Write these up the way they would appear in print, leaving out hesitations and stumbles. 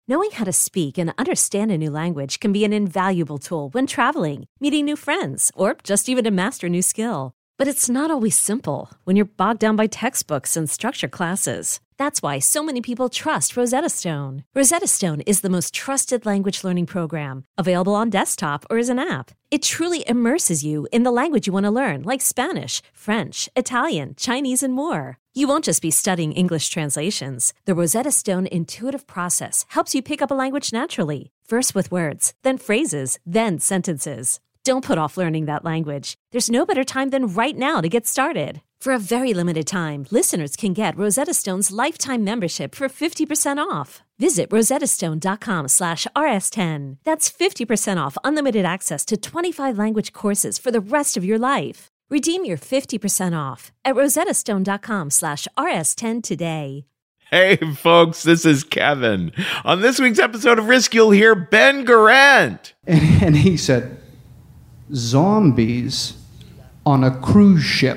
Knowing how to speak and understand a new language can be an invaluable tool when traveling, meeting new friends, or just even to master a new skill. But it's not always simple when you're bogged down by textbooks and structured classes. That's why so many people trust Rosetta Stone. Rosetta Stone is the most trusted language learning program, available on desktop or as an app. It truly immerses you in the language you want to learn, like Spanish, French, Italian, Chinese, and more. You won't just be studying English translations. The Rosetta Stone intuitive process helps you pick up a language naturally, first with words, then phrases, then sentences. Don't put off learning that language. There's no better time than right now to get started. For a very limited time, listeners can get Rosetta Stone's lifetime membership for 50% off. Visit rosettastone.com/rs10. That's 50% off unlimited access to 25 language courses for the rest of your life. Redeem your 50% off at rosettastone.com/rs10 today. Hey, folks, this is Kevin. On this week's episode of Risk, you'll hear Ben Garant. And he said, zombies on a cruise ship.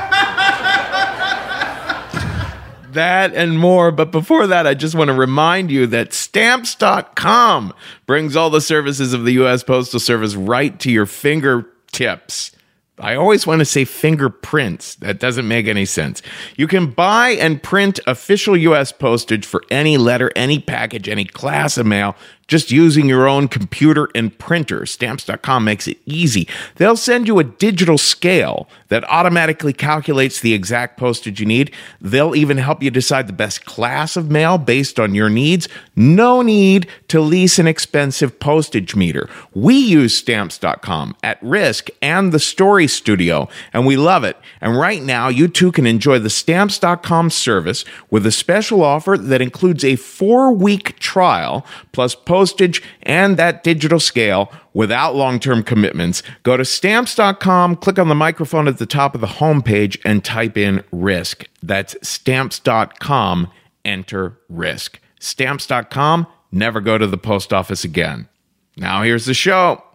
That and more, but before that, I just want to remind you that Stamps.com brings all the services of the U.S. Postal Service right to your fingertips. I always want to say fingerprints. That doesn't make any sense. You can buy and print official U.S. postage for any letter, any package, any class of mail, just using your own computer and printer. Stamps.com makes it easy. They'll send you a digital scale that automatically calculates the exact postage you need. They'll even help you decide the best class of mail based on your needs. No need to lease an expensive postage meter. We use Stamps.com at Risk and the Story Studio, and we love it. And right now, you too can enjoy the Stamps.com service with a special offer that includes a 4-week trial plus postage and that digital scale without long-term commitments. Go to Stamps.com, click on the microphone at the top of the homepage, and type in Risk. That's Stamps.com, enter Risk. Stamps.com, never go to the post office again. Now here's the show.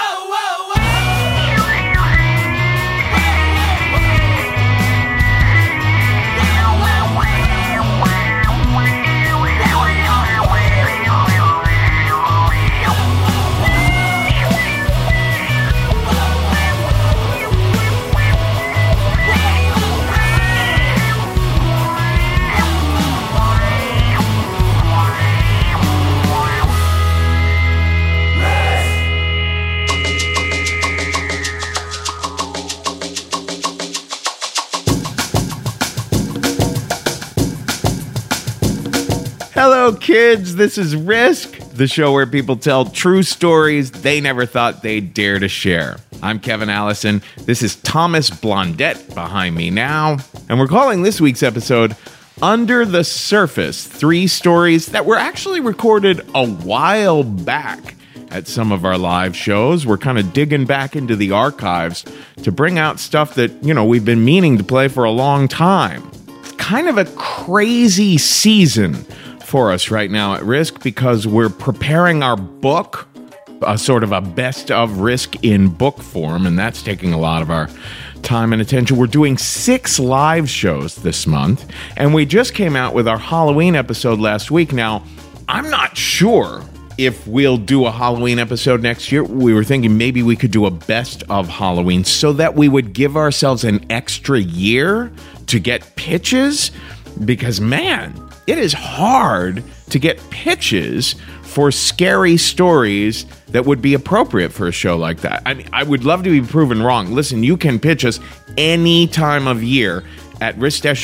Hello, kids. This is Risk, the show where people tell true stories they never thought they'd dare to share. I'm Kevin Allison. This is Thomas Blondett behind me now. And we're calling this week's episode Under the Surface, 3 stories that were actually recorded a while back at some of our live shows. We're kind of digging back into the archives to bring out stuff that, we've been meaning to play for a long time. It's kind of a crazy season for us right now at Risk because we're preparing our book, sort of a best of Risk in book form, and that's taking a lot of our time and attention. We're doing 6 live shows this month, and we just came out with our Halloween episode last week. Now, I'm not sure if we'll do a Halloween episode next year. We were thinking maybe we could do a best of Halloween so that we would give ourselves an extra year to get pitches, because, man, it is hard to get pitches for scary stories that would be appropriate for a show like that. I mean, I would love to be proven wrong. Listen, you can pitch us any time of year at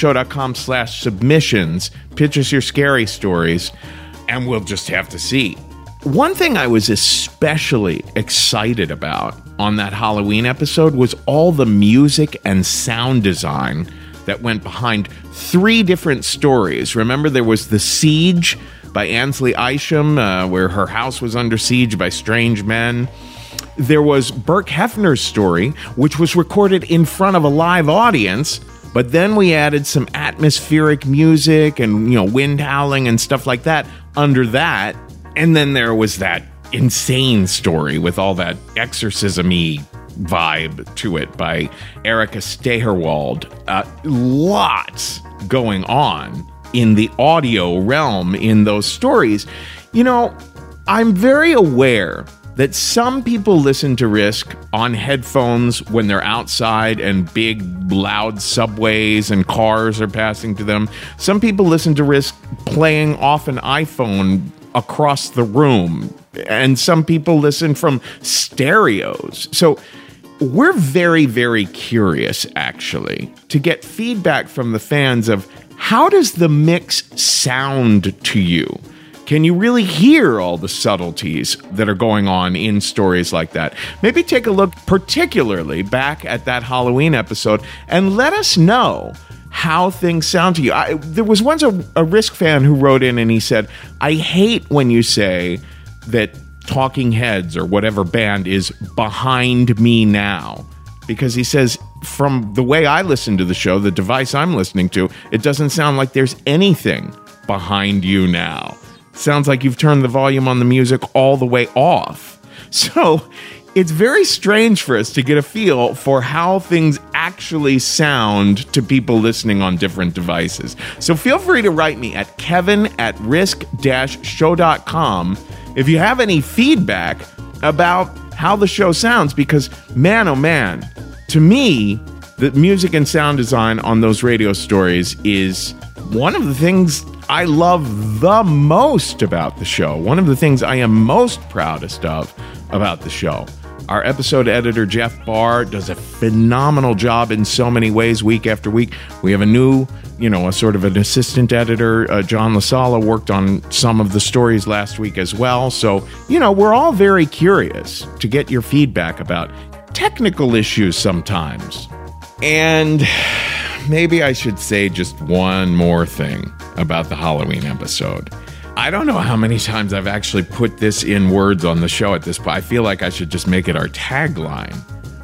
risk-show.com/submissions. Pitch us your scary stories, and we'll just have to see. One thing I was especially excited about on that Halloween episode was all the music and sound design that went behind 3 different stories. Remember, there was The Siege by Ansley Isham, where her house was under siege by strange men. There was Burke Hefner's story, which was recorded in front of a live audience, but then we added some atmospheric music and, wind howling and stuff like that under that. And then there was that insane story with all that exorcism-y vibe to it by Erica Steherwald. Lots going on in the audio realm in those stories. You know, I'm very aware that some people listen to Risk on headphones when they're outside and big, loud subways and cars are passing to them. Some people listen to Risk playing off an iPhone across the room. And some people listen from stereos. So we're very, very curious, actually, to get feedback from the fans of how does the mix sound to you? Can you really hear all the subtleties that are going on in stories like that? Maybe take a look particularly back at that Halloween episode and let us know how things sound to you. There was once a Risk fan who wrote in and he said, I hate when you say that Talking Heads or whatever band is behind me now. Because he says, from the way I listen to the show, the device I'm listening to, it doesn't sound like there's anything behind you now. Sounds like you've turned the volume on the music all the way off. So it's very strange for us to get a feel for how things actually sound to people listening on different devices. So feel free to write me at kevin@risk-show.com if you have any feedback about how the show sounds, because man, oh man, to me, the music and sound design on those radio stories is one of the things I love the most about the show. One of the things I am most proudest of about the show. Our episode editor, Jeff Barr, does a phenomenal job in so many ways week after week. We have a new, a sort of an assistant editor, John LaSala, worked on some of the stories last week as well. So, we're all very curious to get your feedback about technical issues sometimes. And maybe I should say just one more thing about the Halloween episode. I don't know how many times I've actually put this in words on the show at this point. I feel like I should just make it our tagline.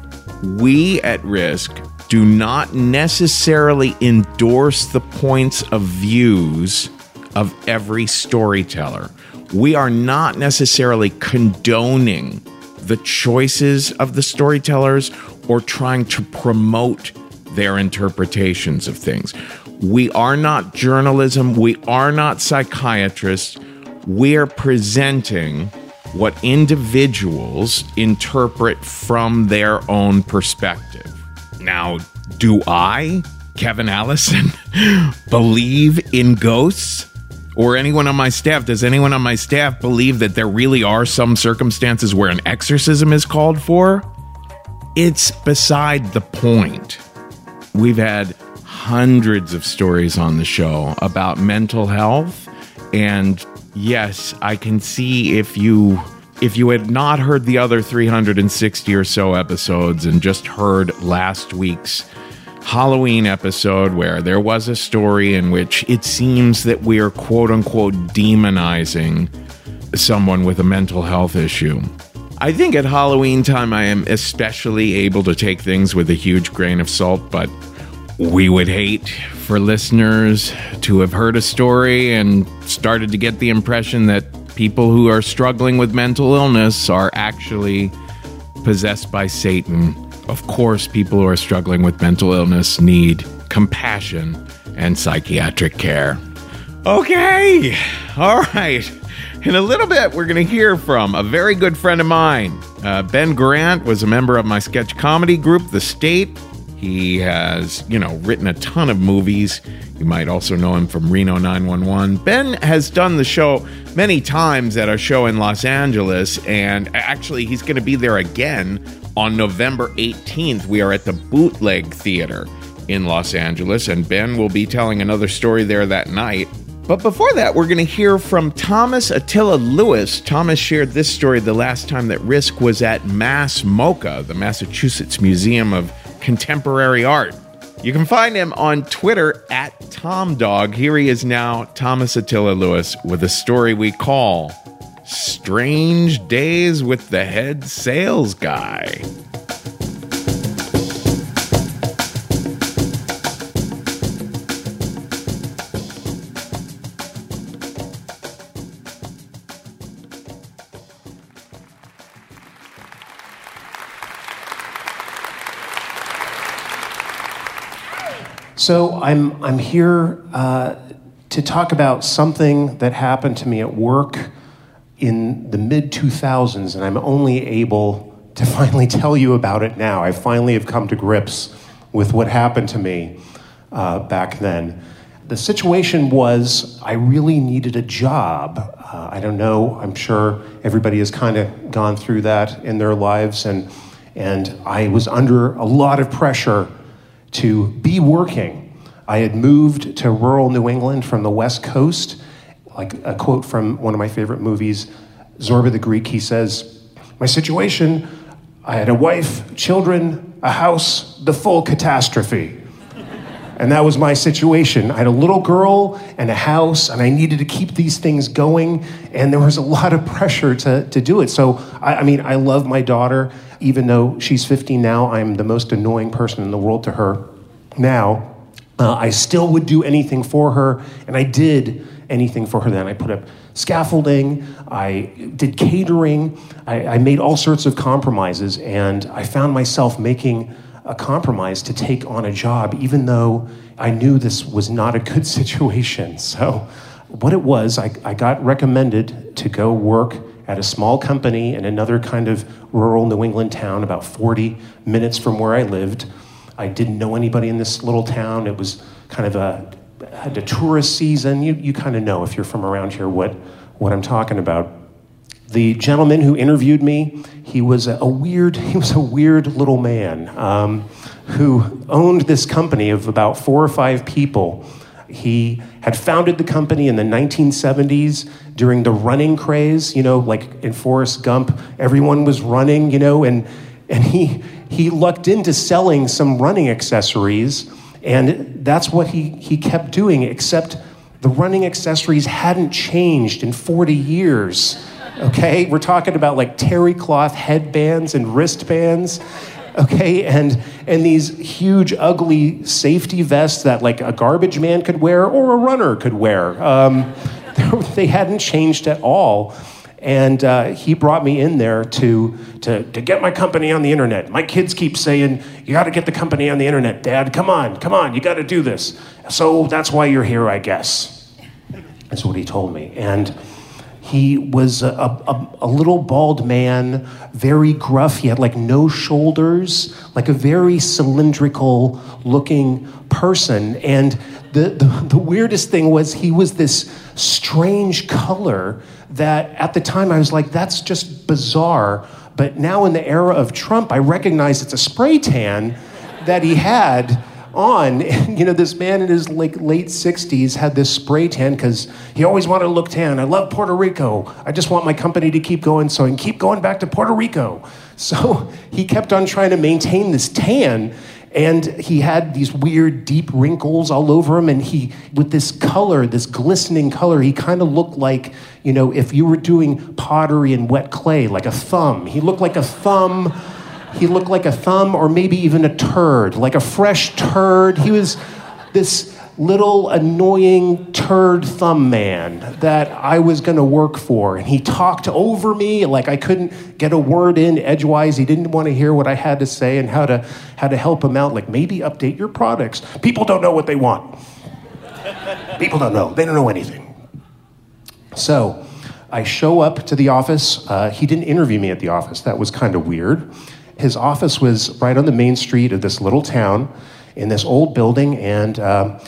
We at Risk do not necessarily endorse the points of views of every storyteller. We are not necessarily condoning the choices of the storytellers or trying to promote their interpretations of things. We are not journalism. We are not psychiatrists. We are presenting what individuals interpret from their own perspective. Now, do I, Kevin Allison, believe in ghosts? Or anyone on my staff? Does anyone on my staff believe that there really are some circumstances where an exorcism is called for? It's beside the point. We've had hundreds of stories on the show about mental health, and yes, I can see if you had not heard the other 360 or so episodes and just heard last week's Halloween episode where there was a story in which it seems that we are quote-unquote demonizing someone with a mental health issue. I think at Halloween time I am especially able to take things with a huge grain of salt, but we would hate for listeners to have heard a story and started to get the impression that people who are struggling with mental illness are actually possessed by Satan. Of course, people who are struggling with mental illness need compassion and psychiatric care. Okay, all right. In a little bit, we're going to hear from a very good friend of mine. Ben Grant was a member of my sketch comedy group, The State. He has, written a ton of movies. You might also know him from Reno 911. Ben has done the show many times at our show in Los Angeles, and actually he's going to be there again on November 18th. We are at the Bootleg Theater in Los Angeles, and Ben will be telling another story there that night. But before that, we're going to hear from Thomas Attila Lewis. Thomas shared this story the last time that Risk was at Mass MoCA, the Massachusetts Museum of Contemporary Art. You can find him on Twitter at TomDog. Here he is now, Thomas Attila Lewis, with a story we call Strange Days with the Head Sales Guy. So I'm here to talk about something that happened to me at work in the mid-2000s, and I'm only able to finally tell you about it now. I finally have come to grips with what happened to me back then. The situation was I really needed a job. I don't know, I'm sure everybody has kind of gone through that in their lives, and I was under a lot of pressure to be working. I had moved to rural New England from the West Coast. Like a quote from one of my favorite movies, Zorba the Greek, he says, "My situation, I had a wife, children, a house, the full catastrophe." And that was my situation. I had a little girl and a house, and I needed to keep these things going, and there was a lot of pressure to do it. So, I mean, I love my daughter. Even though she's 15 now, I'm the most annoying person in the world to her now. I still would do anything for her, and I did anything for her then. I put up scaffolding, I did catering, I made all sorts of compromises, and I found myself making a compromise to take on a job, even though I knew this was not a good situation. So what it was, I got recommended to go work at a small company in another kind of rural New England town, about 40 minutes from where I lived. I didn't know anybody in this little town. It was kind of had a tourist season. You kind of know if you're from around here what I'm talking about. The gentleman who interviewed me, he was a weird little man who owned this company of about 4 or 5 people. He had founded the company in the 1970s during the running craze, like in Forrest Gump, everyone was running, and he lucked into selling some running accessories, and that's what he kept doing, except the running accessories hadn't changed in 40 years. Okay, we're talking about like terry cloth headbands and wristbands, okay, and these huge, ugly safety vests that like a garbage man could wear or a runner could wear. They hadn't changed at all, and he brought me in there to get my company on the internet. My kids keep saying, "You got to get the company on the internet, Dad. Come on, you got to do this." So that's why you're here, I guess. That's what he told me, and he was a little bald man, very gruff. He had like no shoulders, like a very cylindrical looking person. And the weirdest thing was he was this strange color that at the time I was like, that's just bizarre. But now in the era of Trump, I recognize it's a spray tan that he had on. And, this man in his late 60s had this spray tan because he always wanted to look tan. I love Puerto Rico. I just want my company to keep going so I can keep going back to Puerto Rico. So he kept on trying to maintain this tan, and he had these weird deep wrinkles all over him, and he, with this color, this glistening color, he kind of looked like, if you were doing pottery and wet clay, like a thumb. He looked like a thumb. He looked like a thumb, or maybe even a turd, like a fresh turd. He was this little annoying turd thumb man that I was going to work for. And he talked over me like I couldn't get a word in edgewise. He didn't want to hear what I had to say and how to help him out. Like, maybe update your products. People don't know what they want. People don't know. They don't know anything. So I show up to the office. He didn't interview me at the office. That was kind of weird. His office was right on the main street of this little town in this old building, and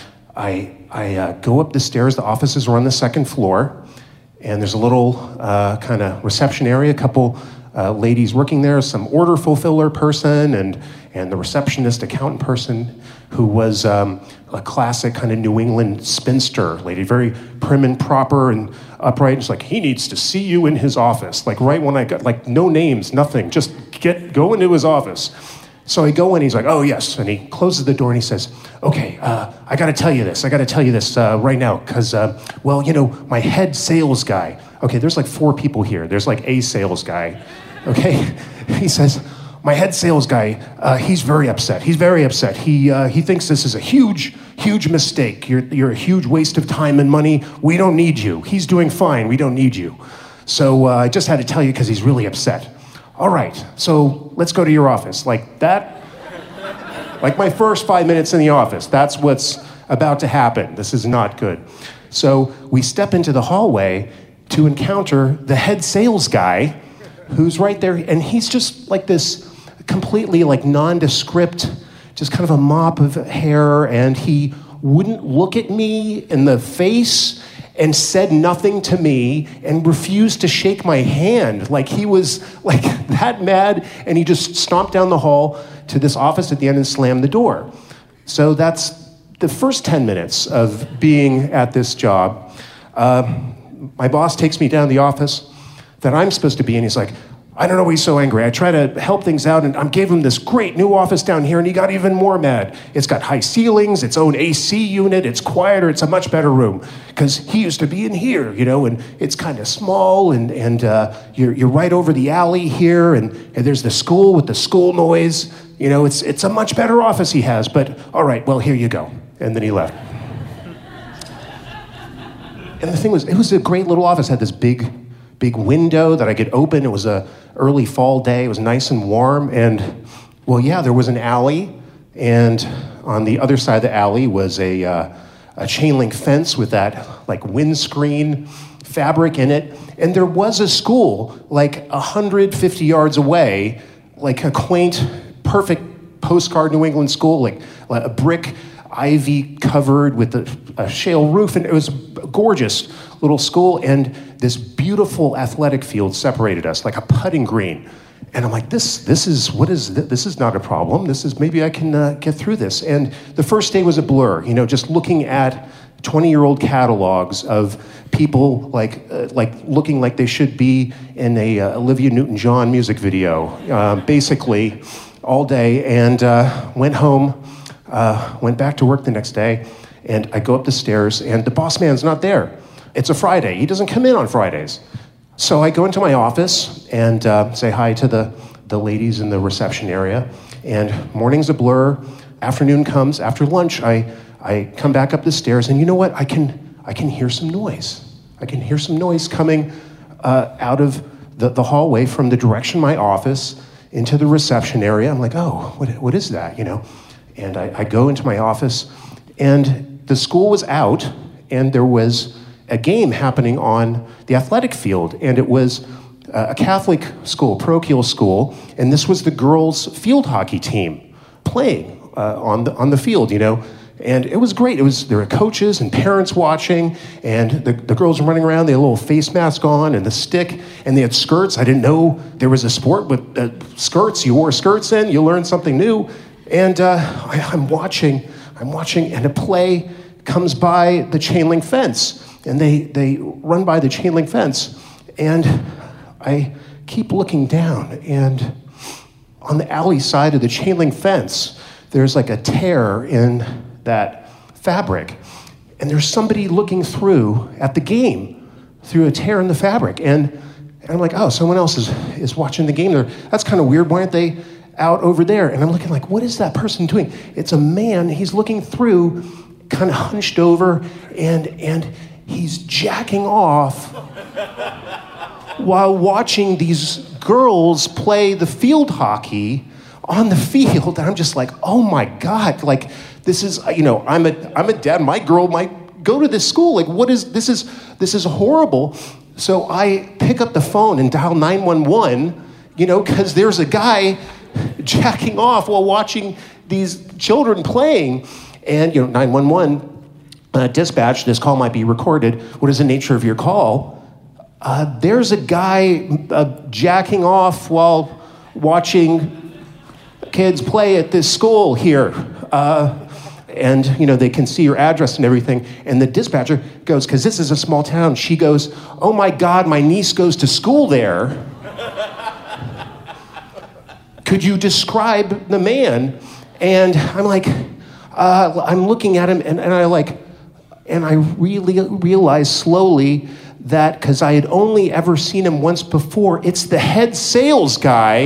I go up the stairs. The offices are on the second floor, and there's a little kind of reception area, a couple ladies working there, some order fulfiller person, and the receptionist accountant person who was a classic kind of New England spinster lady, very prim and proper and upright. It's like, he needs to see you in his office. Like right when I got, like no names, nothing, just go into his office. So I go in, he's like, oh yes, and he closes the door and he says, okay, I gotta tell you this right now, because, my head sales guy, okay, there's like 4 people here, there's like a sales guy, okay, he says, my head sales guy, he's very upset. He thinks this is a huge mistake. You're a huge waste of time and money. We don't need you. He's doing fine. We don't need you. So I just had to tell you because he's really upset. All right, so let's go to your office. Like that, like my first 5 minutes in the office, that's what's about to happen. This is not good. So we step into the hallway, to encounter the head sales guy who's right there. And he's just like this completely like nondescript, just kind of a mop of hair. And he wouldn't look at me in the face and said nothing to me and refused to shake my hand. Like he was like that mad, and he just stomped down the hall to this office at the end and slammed the door. So that's the first 10 minutes of being at this job. My boss takes me down to the office that I'm supposed to be in. He's like, I don't know why he's so angry. I try to help things out, and I gave him this great new office down here, and he got even more mad. It's got high ceilings, its own AC unit, it's quieter, it's a much better room. Because he used to be in here, you know, and it's kind of small, and you're right over the alley here, and there's the school with the school noise. You know, it's a much better office he has, but all right, well, here you go. And then he left. And the thing was, it was a great little office. It had this big window that I could open. It was a early fall day. It was nice and warm. And, well, yeah, there was an alley. And on the other side of the alley was a chain link fence with that, like, windscreen fabric in it. And there was a school, like, 150 yards away, like a quaint, perfect postcard New England school, like a brick ivy covered with a shale roof, and it was a gorgeous little school, and this beautiful athletic field separated us, like a putting green. And I'm like, this is not a problem. This is, maybe I can get through this. And the first day was a blur, you know, just looking at 20-year-old catalogs of people like looking like they should be in a Olivia Newton-John music video, basically all day, and went home. Went back to work the next day, and I go up the stairs, and the boss man's not there. It's a Friday. He doesn't come in on Fridays. So I go into my office and say hi to the ladies in the reception area, and morning's a blur. Afternoon comes. After lunch, I come back up the stairs, and you know what? I can hear some noise. I can hear some noise coming out of the hallway from the direction of my office into the reception area. I'm like, oh, what is that, you know? And I go into my office, and the school was out, and there was a game happening on the athletic field, and it was a Catholic school, parochial school, and this was the girls' field hockey team playing on the field, you know. And it was great. There were coaches and parents watching, and the girls were running around. They had a little face mask on and the stick, and they had skirts. I didn't know there was a sport with skirts. You wore skirts then, you learned something new. And I'm watching, and a play comes by the chain link fence, and they run by the chain link fence, and I keep looking down, and on the alley side of the chain link fence, there's like a tear in that fabric, and there's somebody looking through at the game through a tear in the fabric, and I'm like, oh, someone else is watching the game there. That's kind of weird. Why aren't they out over there? And I'm looking like, what is that person doing? It's a man. He's looking through, kind of hunched over, and he's jacking off while watching these girls play the field hockey on the field. And I'm just like, oh my God, like, this is, you know, I'm a dad. My girl might go to this school. Like, what is this? Is horrible. So I pick up the phone and dial 911, you know, because there's a guy jacking off while watching these children playing. And, you know, 911, dispatch, this call might be recorded. What is the nature of your call? There's a guy jacking off while watching kids play at this school here. And, you know, they can see your address and everything. And the dispatcher goes, because this is a small town, she goes, oh my God, my niece goes to school there. Could you describe the man? And I'm like, I'm looking at him, and I really realized slowly that, because I had only ever seen him once before, it's the head sales guy.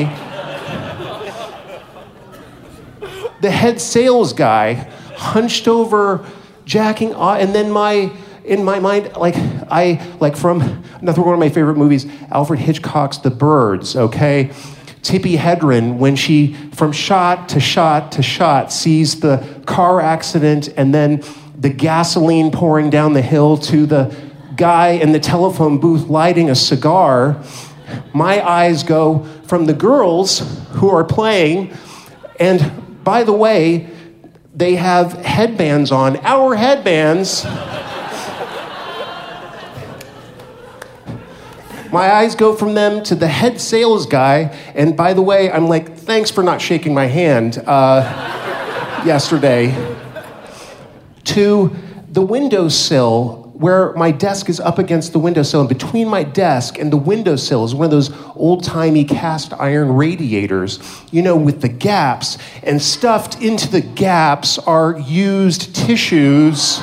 The head sales guy, hunched over, jacking off, and then in my mind, from another one of my favorite movies, Alfred Hitchcock's The Birds, okay? Tippi Hedren, when she, from shot to shot to shot, sees the car accident and then the gasoline pouring down the hill to the guy in the telephone booth lighting a cigar, my eyes go from the girls who are playing, and by the way, they have headbands on, our headbands. My eyes go from them to the head sales guy, and by the way, I'm like, thanks for not shaking my hand yesterday, to the windowsill where my desk is up against the windowsill, and between my desk and the windowsill is one of those old-timey cast iron radiators, you know, with the gaps, and stuffed into the gaps are used tissues.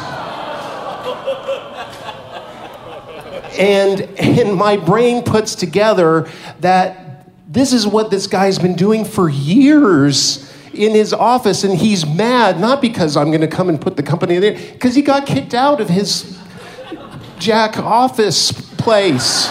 And my brain puts together that this is what this guy's been doing for years in his office, and he's mad, not because I'm going to come and put the company there, because he got kicked out of his Jack office place.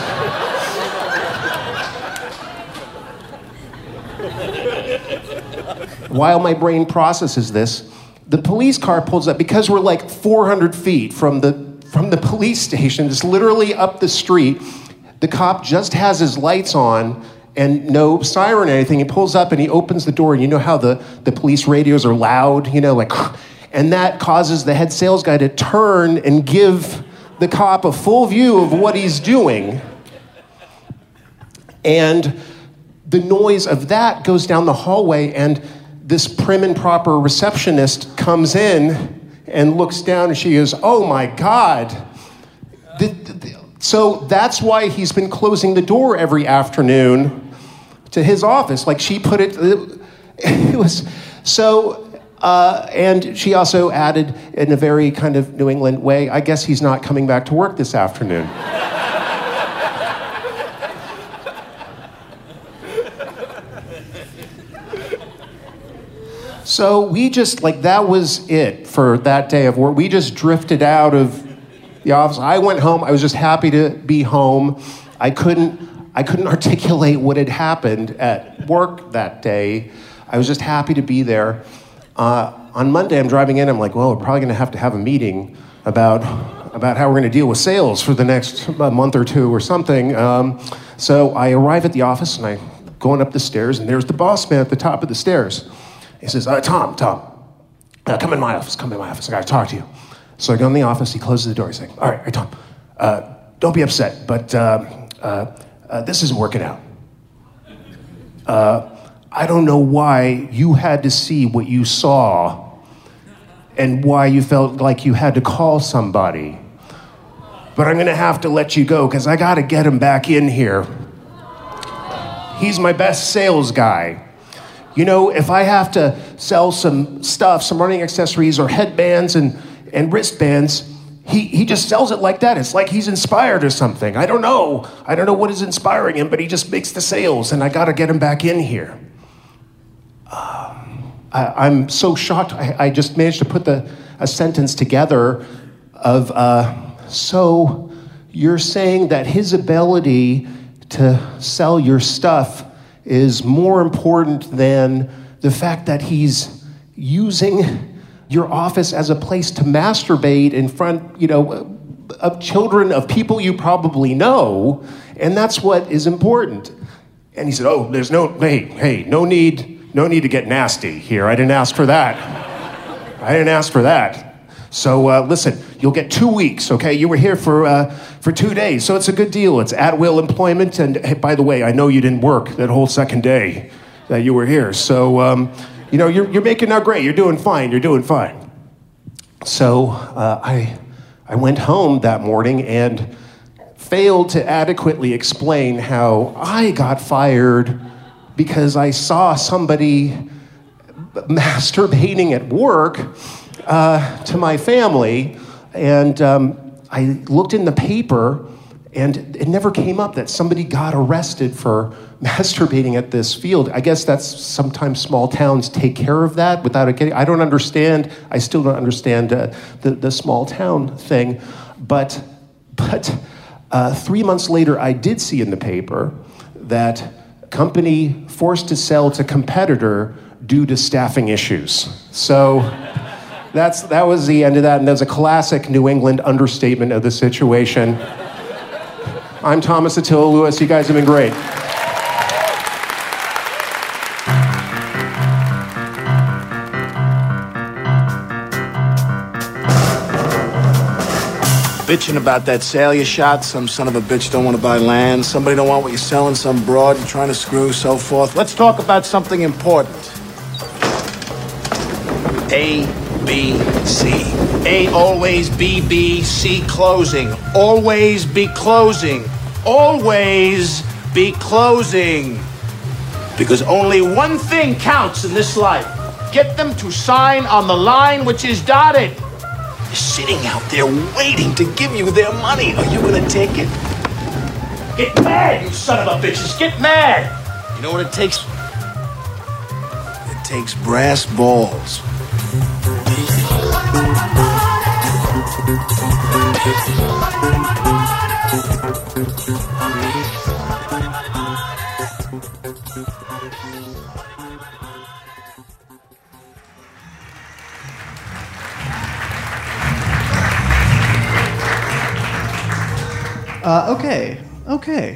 While my brain processes this, the police car pulls up, because we're like 400 feet from the police station. It's literally up the street. The cop just has his lights on and no siren or anything. He pulls up and he opens the door, and you know how the police radios are loud, you know, like, and that causes the head sales guy to turn and give the cop a full view of what he's doing. And the noise of that goes down the hallway, and this prim and proper receptionist comes in and looks down, and she goes, "Oh my God." So that's why he's been closing the door every afternoon to his office. Like she put it, it was so, and she also added in a very kind of New England way, "I guess he's not coming back to work this afternoon." So we just, like, that was it for that day of work. We just drifted out of the office. I went home. I was just happy to be home. I couldn't articulate what had happened at work that day. I was just happy to be there. On Monday, I'm driving in. I'm like, well, we're probably going to have a meeting about how we're going to deal with sales for the next month or two or something. So I arrive at the office, and I'm going up the stairs, and there's the boss man at the top of the stairs. He says, Tom, come in my office. I got to talk to you. So I go in the office. He closes the door. He's like, all right, Tom, don't be upset, but this isn't working out. I don't know why you had to see what you saw and why you felt like you had to call somebody. But I'm going to have to let you go because I got to get him back in here. He's my best sales guy. You know, if I have to sell some stuff, some running accessories or headbands and wristbands, he just sells it like that. It's like he's inspired or something. I don't know what is inspiring him, but he just makes the sales, and I got to get him back in here. I'm so shocked. I just managed to put a sentence together of, so you're saying that his ability to sell your stuff is more important than the fact that he's using your office as a place to masturbate in front, you know, of children, of people you probably know, and that's what is important. And he said, oh, there's no need to get nasty here. I didn't ask for that. So listen, you'll get 2 weeks, okay? You were here for 2 days, so it's a good deal. It's at-will employment, and hey, by the way, I know you didn't work that whole second day that you were here. So, you know, you're making out great. You're doing fine. So I went home that morning and failed to adequately explain how I got fired because I saw somebody masturbating at work to my family, and I looked in the paper, and it never came up that somebody got arrested for masturbating at this field. I guess that's sometimes small towns take care of that without it getting. I still don't understand the small town thing, but 3 months later, I did see in the paper that company forced to sell to competitor due to staffing issues. So That was the end of that, and there's a classic New England understatement of the situation. I'm Thomas Attila Lewis. You guys have been great. Bitching about that sale you shot. Some son of a bitch don't want to buy land. Somebody don't want what you're selling. Some broad you're trying to screw, so forth. Let's talk about something important. A, B, C. A, always B, B, C, closing. Always be closing. Always be closing. Because only one thing counts in this life. Get them to sign on the line which is dotted. They're sitting out there waiting to give you their money. Are you gonna take it? Get mad, you son of a bitches. Get mad. You know what it takes? It takes brass balls. Okay.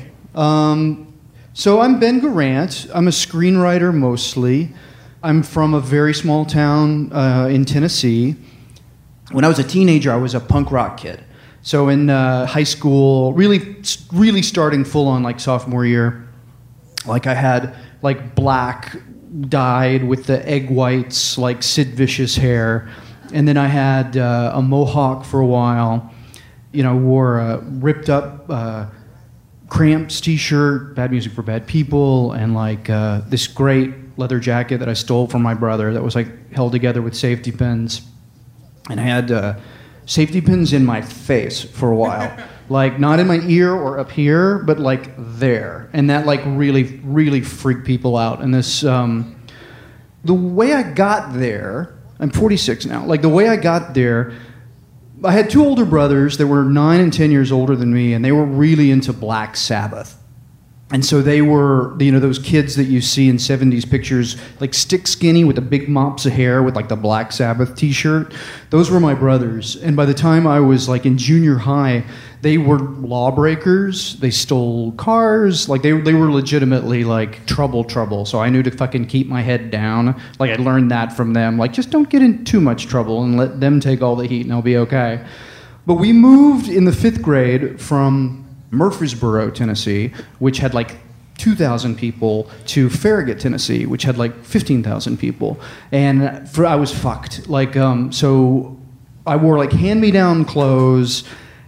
So I'm Ben Garant. I'm a screenwriter mostly. I'm from a very small town in Tennessee. When I was a teenager, I was a punk rock kid. So in high school, really starting full on like sophomore year, like I had like black dyed with the egg whites, like Sid Vicious hair, and then I had a mohawk for a while. You know, wore a ripped up Cramps t-shirt, Bad Music for Bad People, and like this great leather jacket that I stole from my brother that was like held together with safety pins. And I had safety pins in my face for a while. Like not in my ear or up here, but like there. And that like really freaked people out. And this, the way I got there, I'm 46 now, like the way I got there, I had two older brothers that were 9 and 10 years older than me, and they were really into Black Sabbath. And so they were, you know, those kids that you see in 70s pictures, like stick skinny with the big mops of hair with like the Black Sabbath t-shirt. Those were my brothers. And by the time I was like in junior high, they were lawbreakers. They stole cars. Like they were legitimately like trouble. So I knew to fucking keep my head down. Like I learned that from them. Like just don't get in too much trouble and let them take all the heat and I'll be okay. But we moved in the 5th grade from Murfreesboro, Tennessee, which had like 2,000 people, to Farragut, Tennessee, which had like 15,000 people. And I was fucked. Like, so I wore like hand-me-down clothes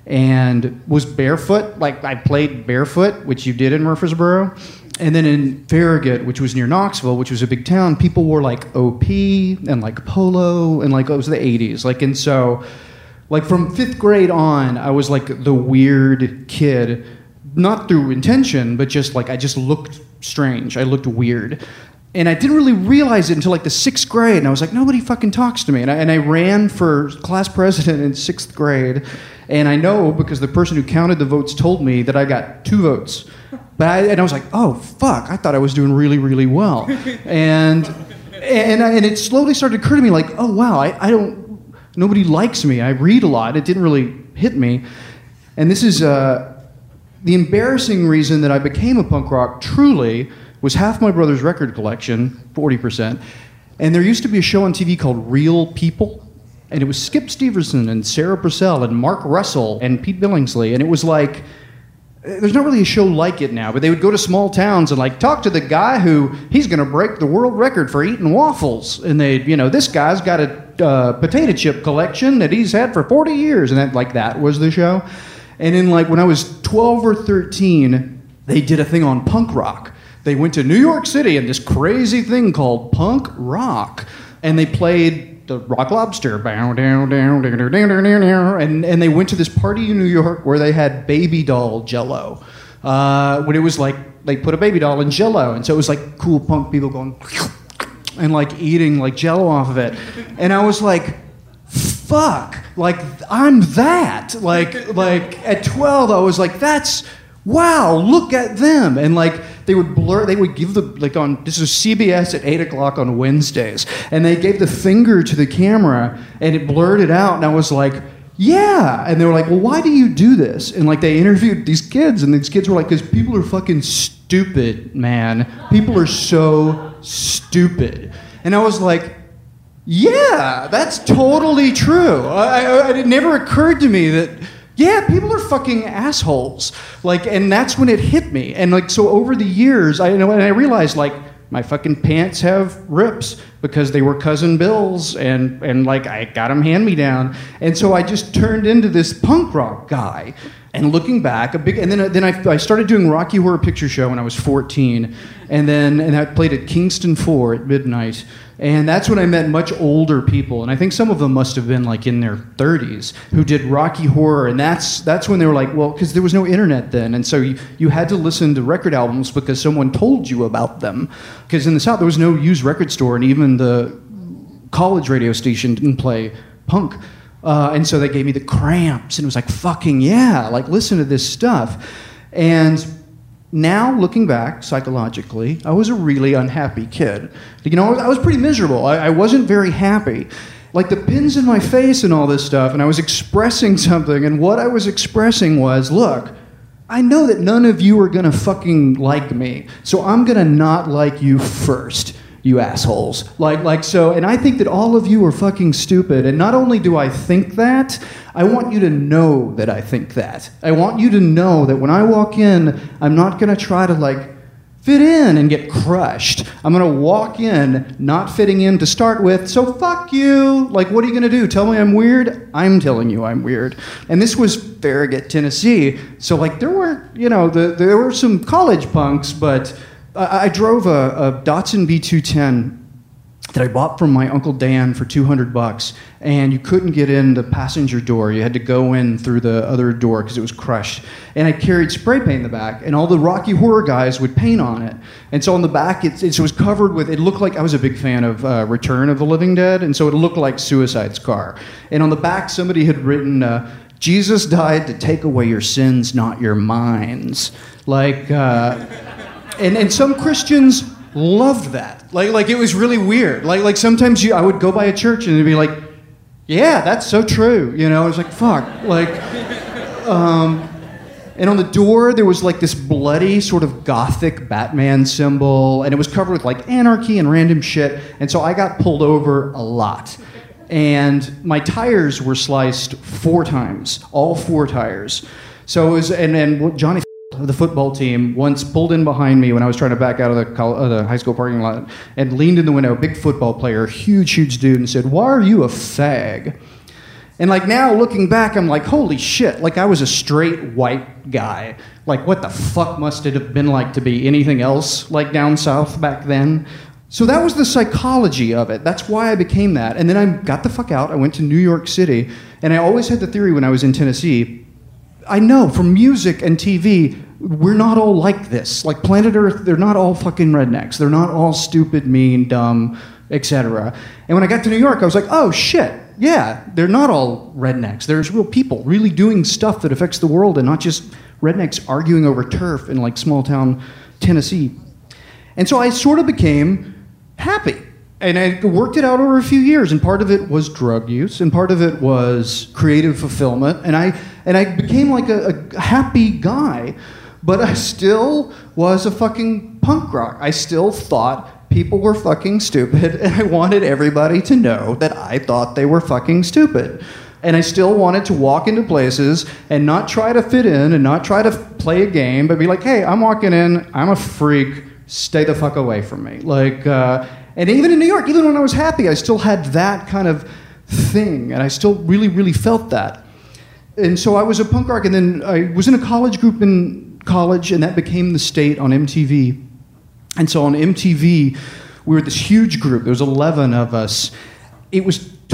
and was barefoot. Like I played barefoot, which you did in Murfreesboro. And then in Farragut, which was near Knoxville, which was a big town, people wore like OP and like polo and like it was the 80s. Like, and so like from 5th grade on, I was like the weird kid, not through intention, but just like I just looked strange. I looked weird. And I didn't really realize it until like the 6th grade. And I was like, nobody fucking talks to me. And I ran for class president in 6th grade. And I know because the person who counted the votes told me that I got 2 votes. And I was like, oh, fuck, I thought I was doing really, really well. And it slowly started to occur to me like, oh, wow, I don't... Nobody likes me. I read a lot. It didn't really hit me. And this is the embarrassing reason that I became a punk rock truly was half my brother's record collection, 40%. And there used to be a show on TV called Real People. And it was Skip Stevenson and Sarah Purcell and Mark Russell and Pete Billingsley. And it was like, there's not really a show like it now, but they would go to small towns and like talk to the guy who he's going to break the world record for eating waffles. And they, you know, this guy's got a potato chip collection that he's had for 40 years. And that was the show. And then like when I was 12 or 13, they did a thing on punk rock. They went to New York City and this crazy thing called punk rock. And they played the Rock Lobster. And they went to this party in New York where they had baby doll Jell-O. When it was like, they put a baby doll in Jell-O. And so it was like cool punk people going and like eating like Jell-O off of it. And I was like, fuck, like I'm that. Like at 12, I was like, that's wow, look at them. And like they would give this was CBS at 8:00 on Wednesdays, and they gave the finger to the camera and it blurred it out, and I was like, yeah. And they were like, well, why do you do this? And like they interviewed these kids, and these kids were like, because people are fucking stupid, man. People are so stupid. And I was like, yeah, that's totally true. It never occurred to me that, yeah, people are fucking assholes. Like, and that's when it hit me. And like, so over the years, I realized like my fucking pants have rips because they were Cousin Bill's, and like I got them hand-me-down. And so I just turned into this punk rock guy. And looking back, then I started doing Rocky Horror Picture Show when I was 14, and I played at Kingston 4 at midnight. And that's when I met much older people, and I think some of them must have been like in their 30s, who did Rocky Horror, and that's when they were like, well, because there was no internet then, and so you had to listen to record albums because someone told you about them. Because in the South there was no used record store, and even the college radio station didn't play punk. And so they gave me the Cramps, and it was like, fucking yeah, like listen to this stuff. And now, looking back psychologically, I was a really unhappy kid. You know, I was pretty miserable. I wasn't very happy. Like the pins in my face and all this stuff, and I was expressing something, and what I was expressing was, look, I know that none of you are gonna fucking like me, so I'm gonna not like you first, you assholes. Like so, and I think that all of you are fucking stupid, and not only do I think that, I want you to know that I think that. I want you to know that when I walk in, I'm not gonna try to like fit in and get crushed. I'm gonna walk in not fitting in to start with, so fuck you. Like, what are you gonna do? Tell me I'm weird? I'm telling you I'm weird. And this was Farragut, Tennessee, so like there weren't, you know, there were some college punks, but I drove a Datsun B210 that I bought from my Uncle Dan for $200, and you couldn't get in the passenger door. You had to go in through the other door because it was crushed. And I carried spray paint in the back, and all the Rocky Horror guys would paint on it. And so on the back, it was covered with, it looked like, I was a big fan of Return of the Living Dead, and so it looked like Suicide's car. And on the back, somebody had written, Jesus died to take away your sins, not your minds. Like, and some Christians loved that. Like it was really weird. Like sometimes I would go by a church and it'd be like, yeah, that's so true. You know, I was like, fuck. Like, and on the door there was like this bloody sort of gothic Batman symbol, and it was covered with like anarchy and random shit. And so I got pulled over a lot. And my tires were sliced 4 times, all 4 tires. So it was, and Johnny of the football team once pulled in behind me when I was trying to back out of the high school parking lot and leaned in the window, big football player, huge dude, and said, "Why are you a fag?" And like now looking back, I'm like, holy shit, like I was a straight white guy. Like what the fuck must it have been like to be anything else like down south back then? So that was the psychology of it. That's why I became that. And then I got the fuck out. I went to New York City, and I always had the theory when I was in Tennessee, I know from music and TV, we're not all like this. Like planet Earth, they're not all fucking rednecks. They're not all stupid, mean, dumb, etc. And when I got to New York, I was like, oh shit, yeah, they're not all rednecks. There's real people really doing stuff that affects the world and not just rednecks arguing over turf in like small town Tennessee. And so I sort of became happy. And I worked it out over a few years, and part of it was drug use, and part of it was creative fulfillment, and I became like a happy guy, but I still was a fucking punk rock. I still thought people were fucking stupid, and I wanted everybody to know that I thought they were fucking stupid. And I still wanted to walk into places and not try to fit in and not try to play a game, but be like, hey, I'm walking in, I'm a freak, stay the fuck away from me. Like, and even in New York, even when I was happy, I still had that kind of thing, and I still really felt that. And so I was a punk rock, and then I was in a college group in college, and that became The State on MTV. And so on MTV, we were this huge group. There was 11 of us. It was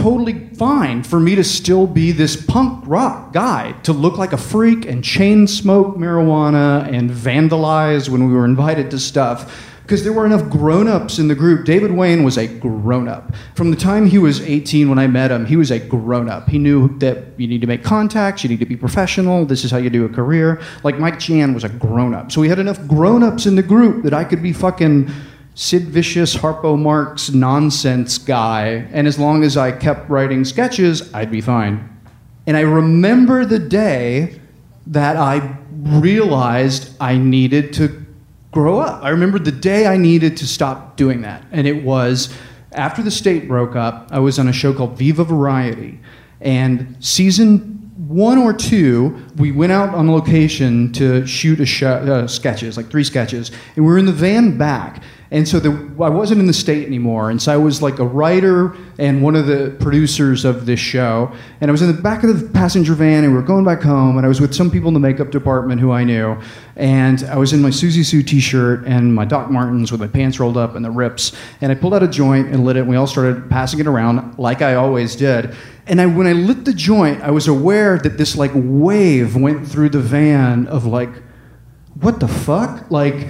totally fine for me to still be this punk rock guy, to look like a freak and chain smoke marijuana and vandalize when we were invited to stuff. Because there were enough grown-ups in the group. David Wayne was a grown-up. From the time he was 18 when I met him, he was a grown-up. He knew that you need to make contacts, you need to be professional, this is how you do a career. Like Mike Jan was a grown-up. So we had enough grown-ups in the group that I could be fucking Sid Vicious, Harpo Marx nonsense guy. And as long as I kept writing sketches, I'd be fine. And I remember the day that I realized I needed to grow up. I remember the day I needed to stop doing that. And it was after the state broke up, I was on a show called Viva Variety. And season 1 or 2, we went out on location to shoot sketches, like 3 sketches. And we were in the van back. And so I wasn't in the state anymore. And so I was like a writer and one of the producers of this show. And I was in the back of the passenger van and we were going back home. And I was with some people in the makeup department who I knew. And I was in my Susie Sue t-shirt and my Doc Martens with my pants rolled up and the rips. And I pulled out a joint and lit it. And we all started passing it around like I always did. And when I lit the joint, I was aware that this like wave went through the van of like, what the fuck? Like...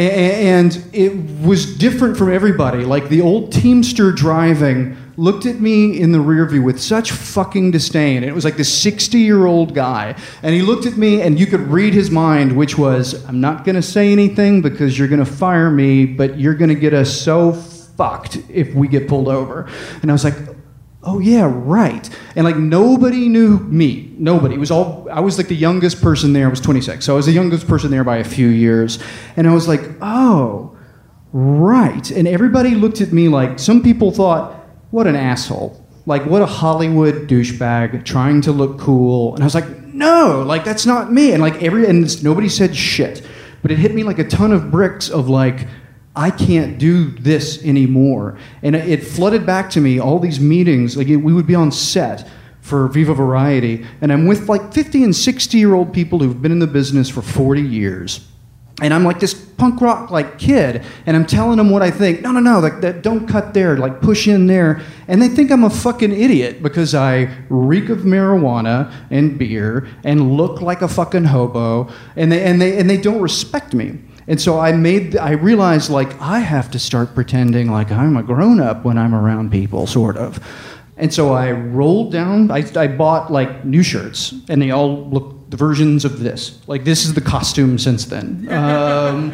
And it was different from everybody. Like the old Teamster driving looked at me in the rear view with such fucking disdain. And it was like this 60-year-old guy. And he looked at me and you could read his mind, which was, I'm not going to say anything because you're going to fire me, but you're going to get us so fucked if we get pulled over. And I was like, oh yeah, right. And like nobody knew me. Nobody. I was like the youngest person there. I was 26. So I was the youngest person there by a few years. And I was like, oh, right. And everybody looked at me like, some people thought, what an asshole. Like what a Hollywood douchebag trying to look cool. And I was like, no, like that's not me. And like nobody said shit. But it hit me like a ton of bricks of like, I can't do this anymore. And it flooded back to me, all these meetings. Like we would be on set for Viva Variety, and I'm with like 50 and 60-year-old people who've been in the business for 40 years. And I'm like this punk rock like kid, and I'm telling them what I think. No, like that, don't cut there, like push in there. And they think I'm a fucking idiot because I reek of marijuana and beer and look like a fucking hobo, and they don't respect me. And so I realized, like, I have to start pretending like I'm a grown-up when I'm around people, sort of. And so I rolled down, I bought, like, new shirts, and they all look the versions of this. Like, this is the costume since then. And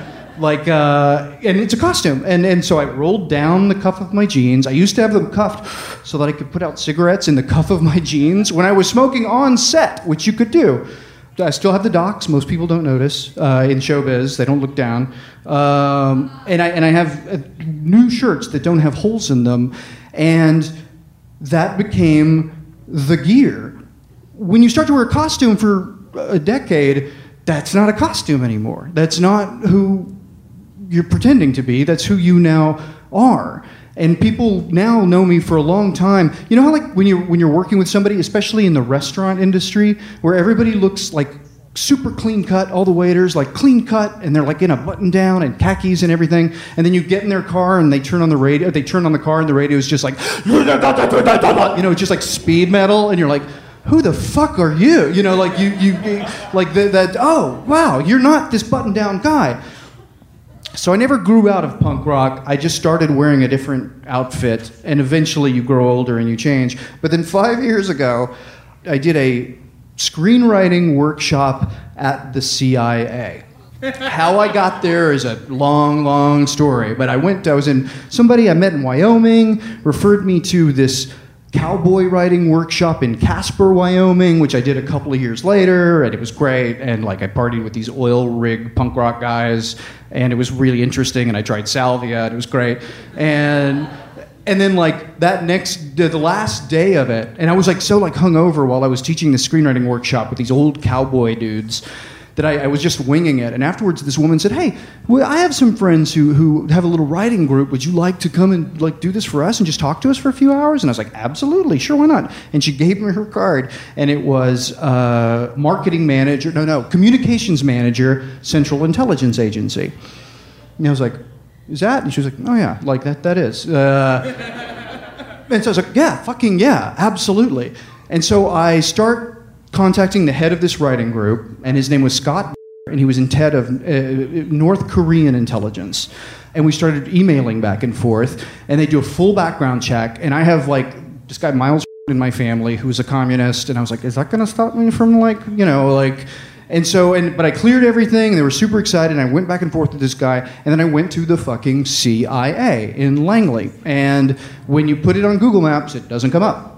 it's a costume. And so I rolled down the cuff of my jeans. I used to have them cuffed so that I could put out cigarettes in the cuff of my jeans when I was smoking on set, which you could do. I still have the docs. Most people don't notice in showbiz. They don't look down. And I have new shirts that don't have holes in them. And that became the gear. When you start to wear a costume for a decade, that's not a costume anymore. That's not who you're pretending to be. That's who you now are. And people now know me for a long time. You know how like when you're working with somebody, especially in the restaurant industry, where everybody looks like super clean cut, all the waiters like clean cut, and they're like in a button down and khakis and everything. And then you get in their car and they turn on the radio. They turn on the car and the radio is just like, just like speed metal, and you're like, who the fuck are you? You know, like you like that. Oh wow, you're not this button down guy. So I never grew out of punk rock. I just started wearing a different outfit, and eventually you grow older and you change. But then 5 years ago, I did a screenwriting workshop at the CIA. How I got there is a long, long story. But somebody I met in Wyoming referred me to this cowboy writing workshop in Casper, Wyoming, which I did a couple of years later, and it was great. And like I partied with these oil rig punk rock guys, and it was really interesting. And I tried salvia, and it was great. And then like the last day of it, and I was like so like hungover while I was teaching the screenwriting workshop with these old cowboy dudes, that I was just winging it. And afterwards, this woman said, hey, well, I have some friends who have a little writing group. Would you like to come and like do this for us and just talk to us for a few hours? And I was like, absolutely, sure, why not? And she gave me her card, and it was communications manager, Central Intelligence Agency. And I was like, is that? And she was like, oh yeah, like that is. And so I was like, yeah, fucking yeah, absolutely. And so I start contacting the head of this writing group, and his name was Scott, and he was in head of North Korean intelligence. And we started emailing back and forth, and they do a full background check, and I have like this guy Miles in my family who's a communist, and I was like, is that going to stop me from but I cleared everything, and they were super excited, and I went back and forth with this guy, and then I went to the fucking CIA in Langley. And when you put it on Google Maps, it doesn't come up.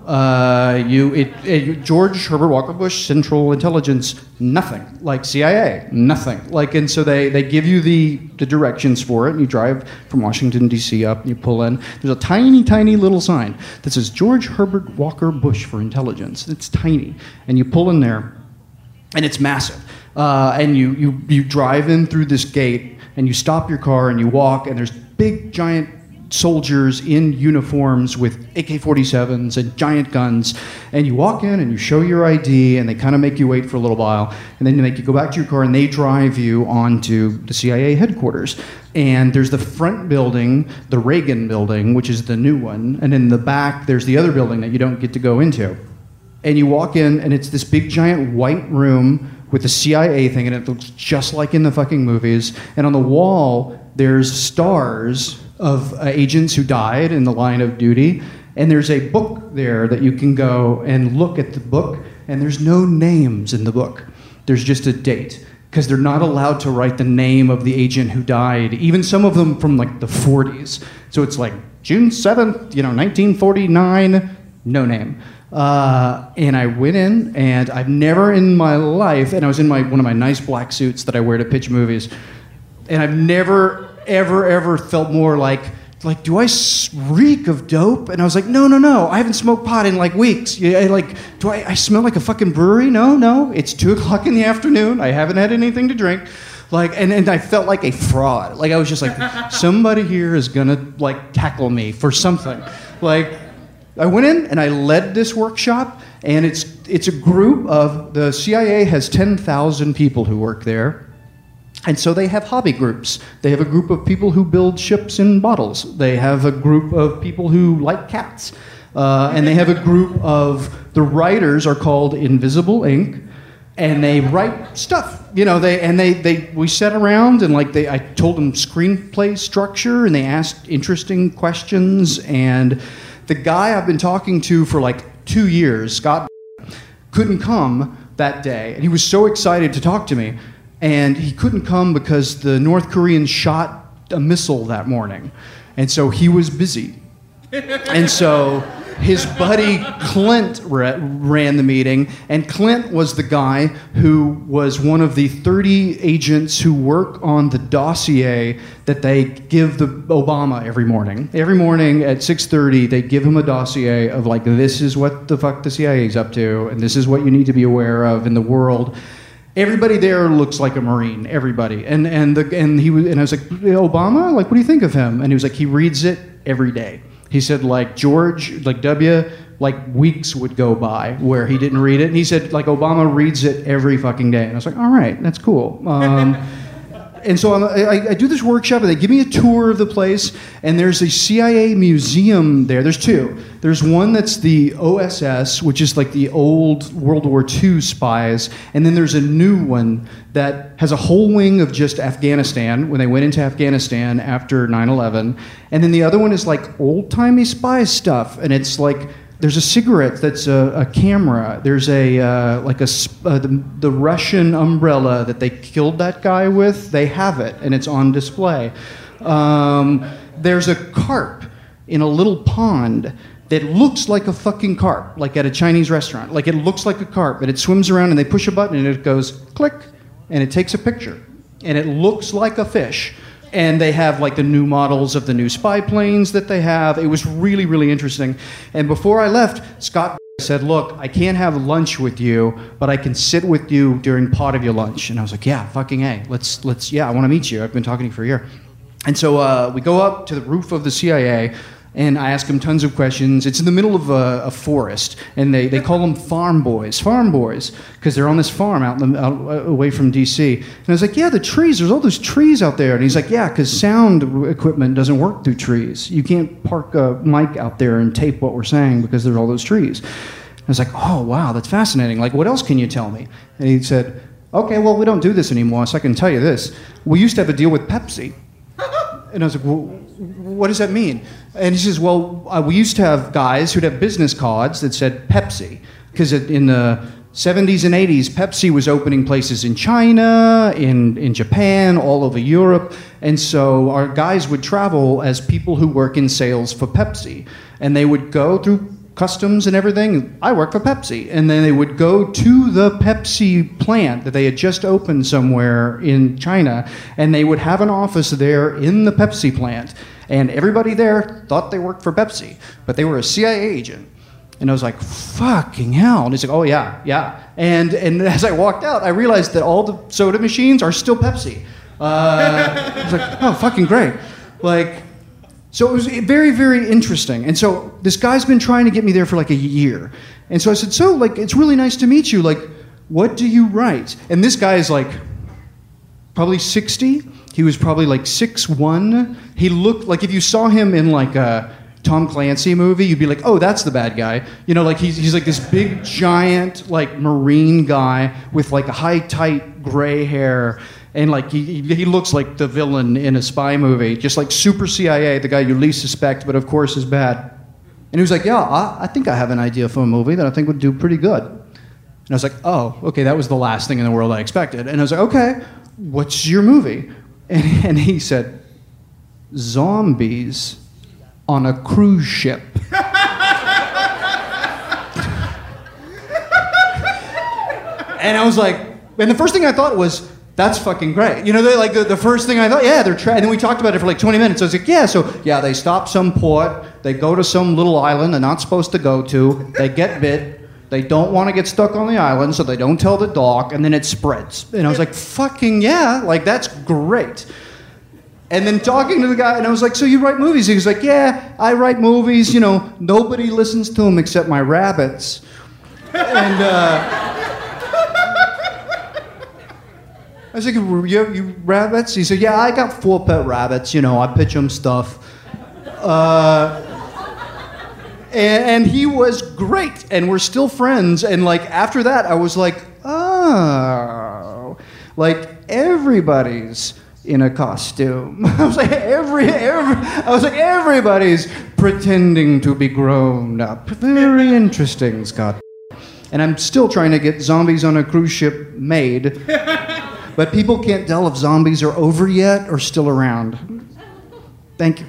George Herbert Walker Bush, Central Intelligence, nothing. Like CIA, nothing. And so they give you the directions for it, and you drive from Washington, D.C. up, and you pull in. There's a tiny, tiny little sign that says George Herbert Walker Bush for Intelligence. It's tiny. And you pull in there, and it's massive. And you drive in through this gate, and you stop your car, and you walk, and there's big, giant soldiers in uniforms with AK-47s and giant guns, and you walk in and you show your ID, and they kind of make you wait for a little while, and then they make you go back to your car, and they drive you onto the CIA headquarters. And there's the front building, the Reagan building, which is the new one, and in the back there's the other building that you don't get to go into. And you walk in, and it's this big giant white room with the CIA thing, and it looks just like in the fucking movies. And on the wall, there's stars of agents who died in the line of duty. And there's a book there that you can go and look at the book, and there's no names in the book. There's just a date, because they're not allowed to write the name of the agent who died, even some of them from like the 40s. So it's like June 7th, 1949, no name. And I went in, and I've never in my life, and I was in one of my nice black suits that I wear to pitch movies, and I've never, ever felt more like, do I reek of dope? And I was like, no, I haven't smoked pot in like weeks. Do I smell like a fucking brewery? No, it's 2:00 in the afternoon. I haven't had anything to drink. And I felt like a fraud. I was just like, somebody here is gonna tackle me for something. I went in and I led this workshop, and it's a group of, the CIA has 10,000 people who work there, and so they have hobby groups. They have a group of people who build ships in bottles. They have a group of people who like cats, and they have a group of, the writers are called Invisible Ink, and they write stuff. We sat around, and I told them screenplay structure, and they asked interesting questions. And the guy I've been talking to for 2 years, Scott, couldn't come that day. And he was so excited to talk to me. And he couldn't come because the North Koreans shot a missile that morning. And so he was busy. And so his buddy Clint ran the meeting, and Clint was the guy who was one of the 30 agents who work on the dossier that they give the Obama every morning. Every morning at 6:30, they give him a dossier of this is what the fuck the CIA's up to, and this is what you need to be aware of in the world. Everybody there looks like a Marine. Everybody, and I was like, Obama, what do you think of him? And he was like, he reads it every day. He said, George, W, weeks would go by where he didn't read it. And he said, Obama reads it every fucking day. And I was like, all right, that's cool. And so I do this workshop, and they give me a tour of the place, and there's a CIA museum there. There's two. There's one that's the OSS, which is the old World War II spies, and then there's a new one that has a whole wing of just Afghanistan, when they went into Afghanistan after 9/11, and then the other one is old-timey spy stuff, and it's there's a cigarette that's a camera. There's the Russian umbrella that they killed that guy with. They have it, and it's on display. There's a carp in a little pond that looks like a fucking carp, at a Chinese restaurant. It looks like a carp, and it swims around, and they push a button, and it goes click, and it takes a picture, and it looks like a fish. And they have the new models of the new spy planes that they have. It was really, really interesting. And before I left, Scott said, look, I can't have lunch with you, but I can sit with you during part of your lunch. And I was like, yeah, fucking A. Let's I want to meet you. I've been talking to you for a year. And so we go up to the roof of the CIA, And I ask them tons of questions. It's in the middle of a forest, and they call them farm boys, because they're on this farm out away from D.C. And I was like, yeah, the trees, there's all those trees out there. And he's like, yeah, because sound equipment doesn't work through trees. You can't park a mic out there and tape what we're saying because there's all those trees. I was like, oh, wow, that's fascinating. Like, what else can you tell me? And he said, okay, well, we don't do this anymore, so I can tell you this. We used to have a deal with Pepsi. And I was like, well, what does that mean? And he says, well, we used to have guys who'd have business cards that said Pepsi. Because in the 70s and 80s, Pepsi was opening places in China, in Japan, all over Europe. And so our guys would travel as people who work in sales for Pepsi. And they would go through customs and everything. I work for Pepsi. And then they would go to the Pepsi plant that they had just opened somewhere in China, and they would have an office there in the Pepsi plant. And everybody there thought they worked for Pepsi, but they were a CIA agent. And I was like, fucking hell. And he's like, oh, yeah. And as I walked out, I realized that all the soda machines are still Pepsi. I was like, oh, fucking great. Like, so it was very, very interesting. And so this guy's been trying to get me there for like a year. And so I said, so, like, it's really nice to meet you. Like, what do you write? And this guy is like probably 60. He was probably like 6'1". He looked like, if you saw him in like a Tom Clancy movie, you'd be like, oh, that's the bad guy. You know, like he's like this big, giant, like Marine guy with like a high, tight gray hair. And like he looks like the villain in a spy movie, just like super CIA, the guy you least suspect, but of course is bad. And he was like, yeah, I think I have an idea for a movie that I think would do pretty good. And I was like, oh, okay, that was the last thing in the world I expected. And I was like, okay, what's your movie? And he said, zombies on a cruise ship. And I was like, and the first thing I thought was, that's fucking great. You know, like the first thing I thought, yeah, and then we talked about it for like 20 minutes. I was like, yeah, they stop some port, they go to some little island they're not supposed to go to, they get bit, they don't want to get stuck on the island, so they don't tell the doc, and then it spreads. And I was like, fucking yeah, like that's great. And then talking to the guy, and I was like, so you write movies? He was like, yeah, I write movies, you know, nobody listens to them except my rabbits. And I was like, you rabbits? He said, yeah, I got 4 pet rabbits, you know, I pitch them stuff. And he was great, and we're still friends. And like after that, I was like, oh, like everybody's in a costume. I was like, everybody's pretending to be grown up. Very interesting, Scott. And I'm still trying to get Zombies on a Cruise Ship made, but people can't tell if zombies are over yet or still around. Thank you.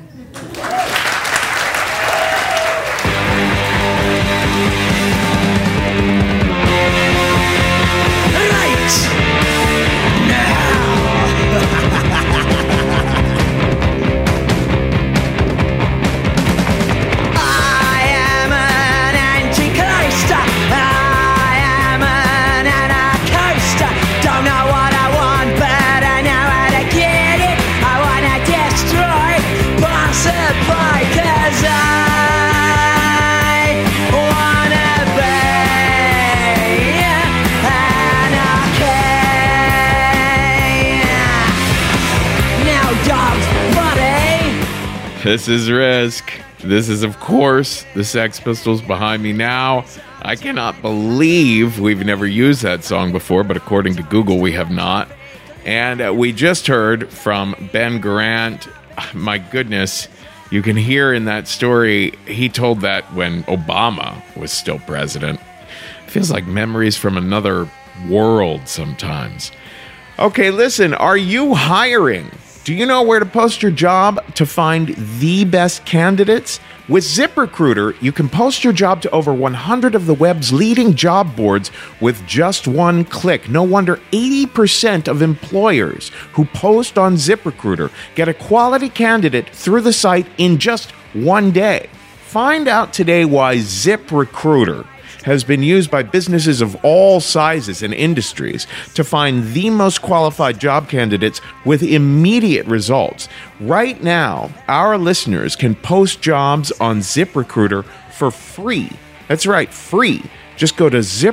This is Risk. This is, of course, the Sex Pistols behind me now. I cannot believe we've never used that song before, but according to Google, we have not. And we just heard from Ben Garant. My goodness, you can hear in that story, he told that when Obama was still president. It feels like memories from another world sometimes. Okay, listen, are you hiring? Do you know where to post your job to find the best candidates? With ZipRecruiter, you can post your job to over 100 of the web's leading job boards with just one click. No wonder 80% of employers who post on ZipRecruiter get a quality candidate through the site in just one day. Find out today why ZipRecruiter has been used by businesses of all sizes and industries to find the most qualified job candidates with immediate results. Right now, our listeners can post jobs on ZipRecruiter for free. That's right, free. Just go to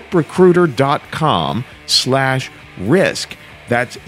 ZipRecruiter.com/risk. That's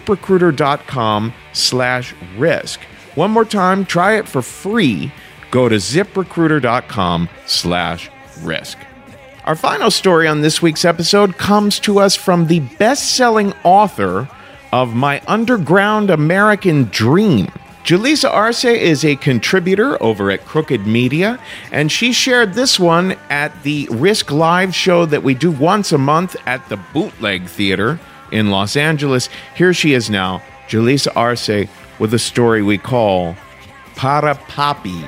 ZipRecruiter.com/risk. One more time, try it for free. Go to ZipRecruiter.com/risk. Our final story on this week's episode comes to us from the best-selling author of My Underground American Dream. Julissa Arce is a contributor over at Crooked Media, and she shared this one at the Risk Live show that we do once a month at the Bootleg Theater in Los Angeles. Here she is now, Julissa Arce, with a story we call Para Papi.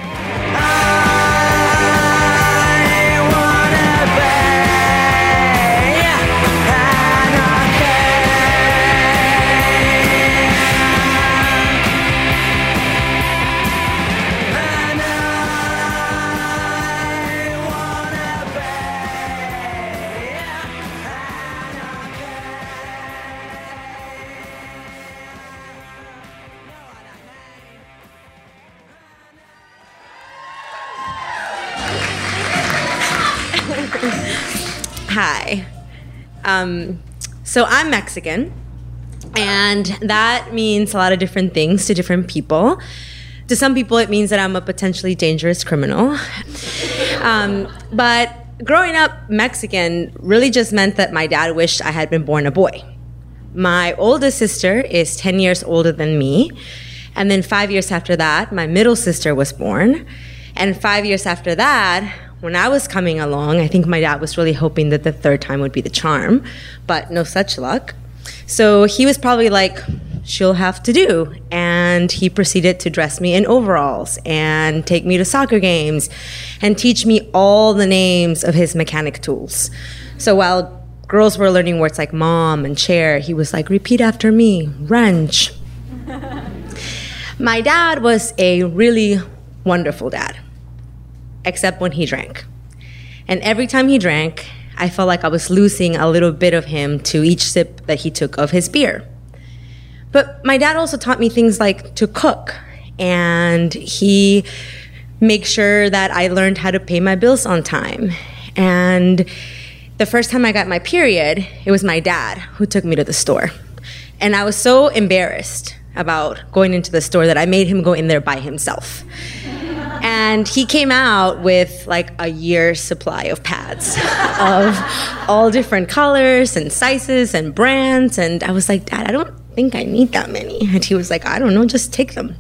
Hi. So I'm Mexican, and that means a lot of different things to different people. To some people, it means that I'm a potentially dangerous criminal. But growing up Mexican really just meant that my dad wished I had been born a boy. My oldest sister is 10 years older than me, and then 5 years after that, my middle sister was born, and 5 years after that, when I was coming along, I think my dad was really hoping that the third time would be the charm, but no such luck. So he was probably like, she'll have to do. And he proceeded to dress me in overalls and take me to soccer games and teach me all the names of his mechanic tools. So while girls were learning words like mom and chair, he was like, repeat after me, wrench. My dad was a really wonderful dad, except when he drank. And every time he drank, I felt like I was losing a little bit of him to each sip that he took of his beer. But my dad also taught me things like to cook, and he made sure that I learned how to pay my bills on time. And the first time I got my period, it was my dad who took me to the store. And I was so embarrassed about going into the store that I made him go in there by himself. And he came out with like a year's supply of pads of all different colors and sizes and brands. And I was like, Dad, I don't think I need that many. And he was like, I don't know, just take them.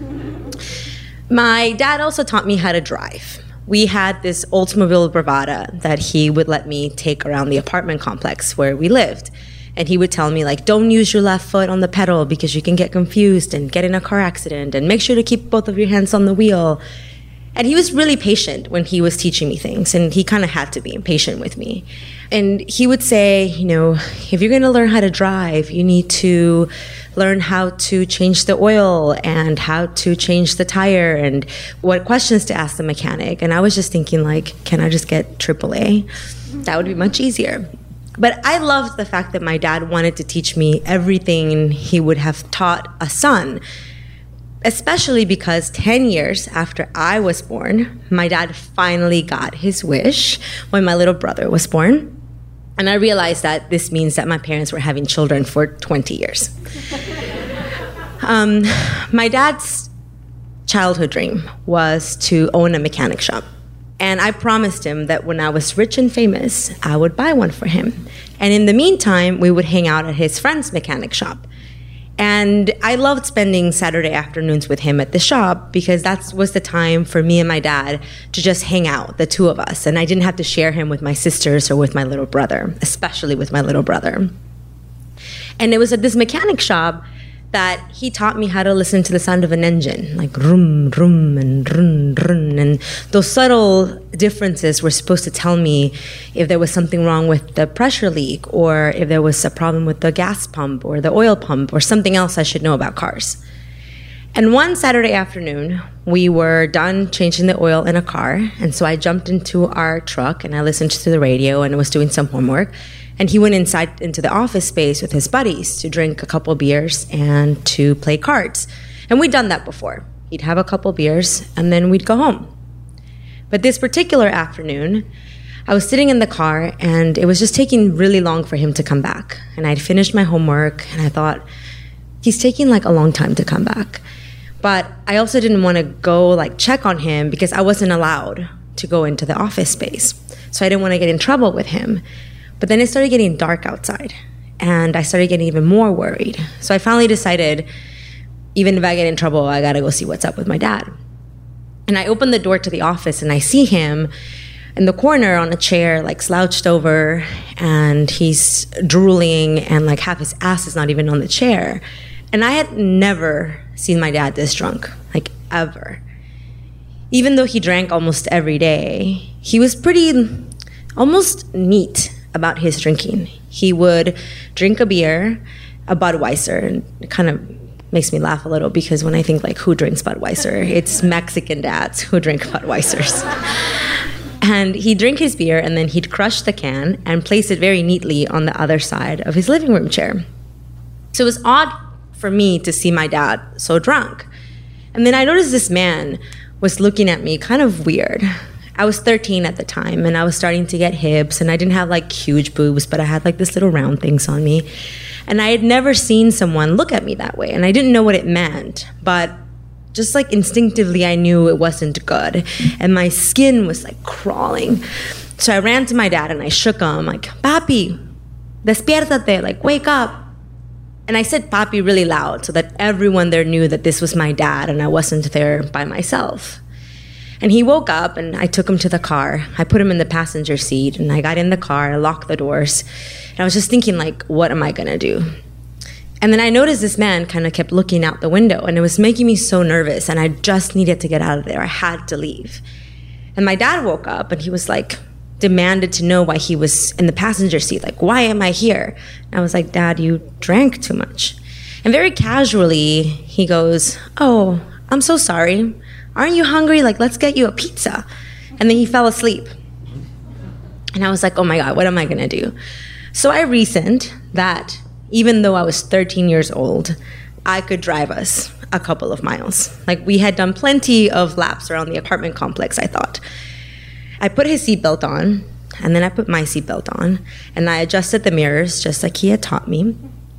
My dad also taught me how to drive. We had this Oldsmobile Bravada that he would let me take around the apartment complex where we lived. And he would tell me, like, don't use your left foot on the pedal because you can get confused and get in a car accident, and make sure to keep both of your hands on the wheel. And he was really patient when he was teaching me things, and he kind of had to be patient with me. And he would say, you know, if you're going to learn how to drive, you need to learn how to change the oil and how to change the tire and what questions to ask the mechanic. And I was just thinking, like, can I just get AAA? That would be much easier. But I loved the fact that my dad wanted to teach me everything he would have taught a son, especially because 10 years after I was born, my dad finally got his wish when my little brother was born. And I realized that this means that my parents were having children for 20 years. My dad's childhood dream was to own a mechanic shop. And I promised him that when I was rich and famous, I would buy one for him. And in the meantime, we would hang out at his friend's mechanic shop. And I loved spending Saturday afternoons with him at the shop because that was the time for me and my dad to just hang out, the two of us. And I didn't have to share him with my sisters or with my little brother, especially with my little brother. And it was at this mechanic shop that he taught me how to listen to the sound of an engine, like rum, rum, and run, run. And those subtle differences were supposed to tell me if there was something wrong with the pressure leak, or if there was a problem with the gas pump or the oil pump or something else I should know about cars. And one Saturday afternoon, we were done changing the oil in a car. And so I jumped into our truck and I listened to the radio and was doing some homework. And he went inside into the office space with his buddies to drink a couple beers and to play cards. And we'd done that before. He'd have a couple beers and then we'd go home. But this particular afternoon, I was sitting in the car and it was just taking really long for him to come back. And I'd finished my homework and I thought, he's taking like a long time to come back. But I also didn't want to go like check on him because I wasn't allowed to go into the office space. So I didn't want to get in trouble with him. But then it started getting dark outside and I started getting even more worried. So I finally decided, even if I get in trouble, I got to go see what's up with my dad. And I opened the door to the office and I see him in the corner on a chair, like slouched over, and he's drooling and like half his ass is not even on the chair. And I had never seen my dad this drunk, like ever. Even though he drank almost every day, he was pretty almost neat about his drinking. He would drink a beer, a Budweiser, and it kind of makes me laugh a little because when I think like who drinks Budweiser, it's Mexican dads who drink Budweisers. And he'd drink his beer and then he'd crush the can and place it very neatly on the other side of his living room chair. So it was odd for me to see my dad so drunk. And then I noticed this man was looking at me kind of weird. I was 13 at the time and I was starting to get hips and I didn't have like huge boobs, but I had like this little round things on me. And I had never seen someone look at me that way and I didn't know what it meant, but just like instinctively I knew it wasn't good and my skin was like crawling. So I ran to my dad and I shook him like, "Papi, despiértate, like wake up." And I said papi really loud so that everyone there knew that this was my dad and I wasn't there by myself. And he woke up and I took him to the car. I put him in the passenger seat and I got in the car, I locked the doors. And I was just thinking like, what am I gonna do? And then I noticed this man kind of kept looking out the window and it was making me so nervous and I just needed to get out of there. I had to leave. And my dad woke up and he was like, demanded to know why he was in the passenger seat. Like, why am I here? And I was like, Dad, you drank too much. And very casually, he goes, "Oh, I'm so sorry. Aren't you hungry? Like, let's get you a pizza." And then he fell asleep. And I was like, oh my God, what am I gonna do? So I reasoned that even though I was 13 years old, I could drive us a couple of miles. Like, we had done plenty of laps around the apartment complex, I thought. I put his seatbelt on, and then I put my seatbelt on, and I adjusted the mirrors just like he had taught me.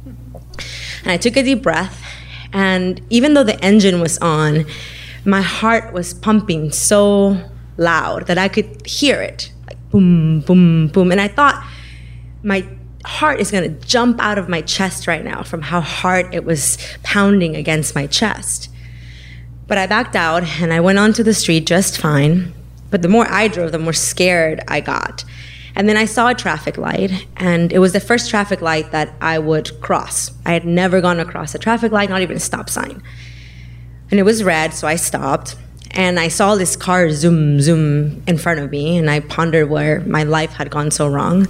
And I took a deep breath, and even though the engine was on, my heart was pumping so loud that I could hear it, like boom, boom, boom. And I thought my heart is gonna jump out of my chest right now from how hard it was pounding against my chest. But I backed out, and I went onto the street just fine. But the more I drove, the more scared I got. And then I saw a traffic light, and it was the first traffic light that I would cross. I had never gone across a traffic light, not even a stop sign. And it was red, so I stopped, and I saw this car zoom, zoom in front of me, and I pondered where my life had gone so wrong.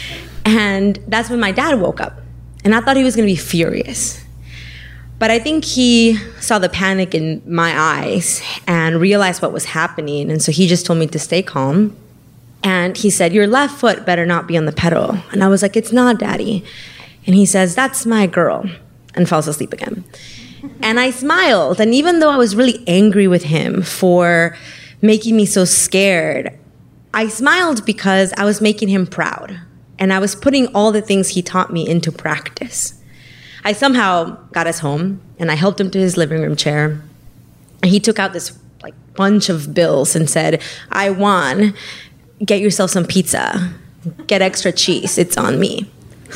And that's when my dad woke up, and I thought he was gonna be furious. But I think he saw the panic in my eyes and realized what was happening. And so he just told me to stay calm. And he said, "Your left foot better not be on the pedal." And I was like, "It's not, Daddy." And he says, "That's my girl," and falls asleep again. And I smiled. And even though I was really angry with him for making me so scared, I smiled because I was making him proud. And I was putting all the things he taught me into practice. I somehow got us home, and I helped him to his living room chair. And he took out this like bunch of bills and said, "I won. Get yourself some pizza. Get extra cheese. It's on me."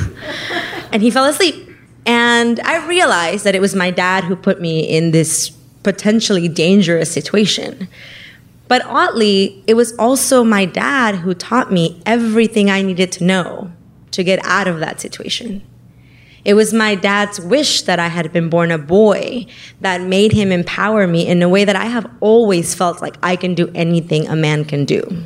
And he fell asleep. And I realized that it was my dad who put me in this potentially dangerous situation. But oddly, it was also my dad who taught me everything I needed to know to get out of that situation. It was my dad's wish that I had been born a boy that made him empower me in a way that I have always felt like I can do anything a man can do.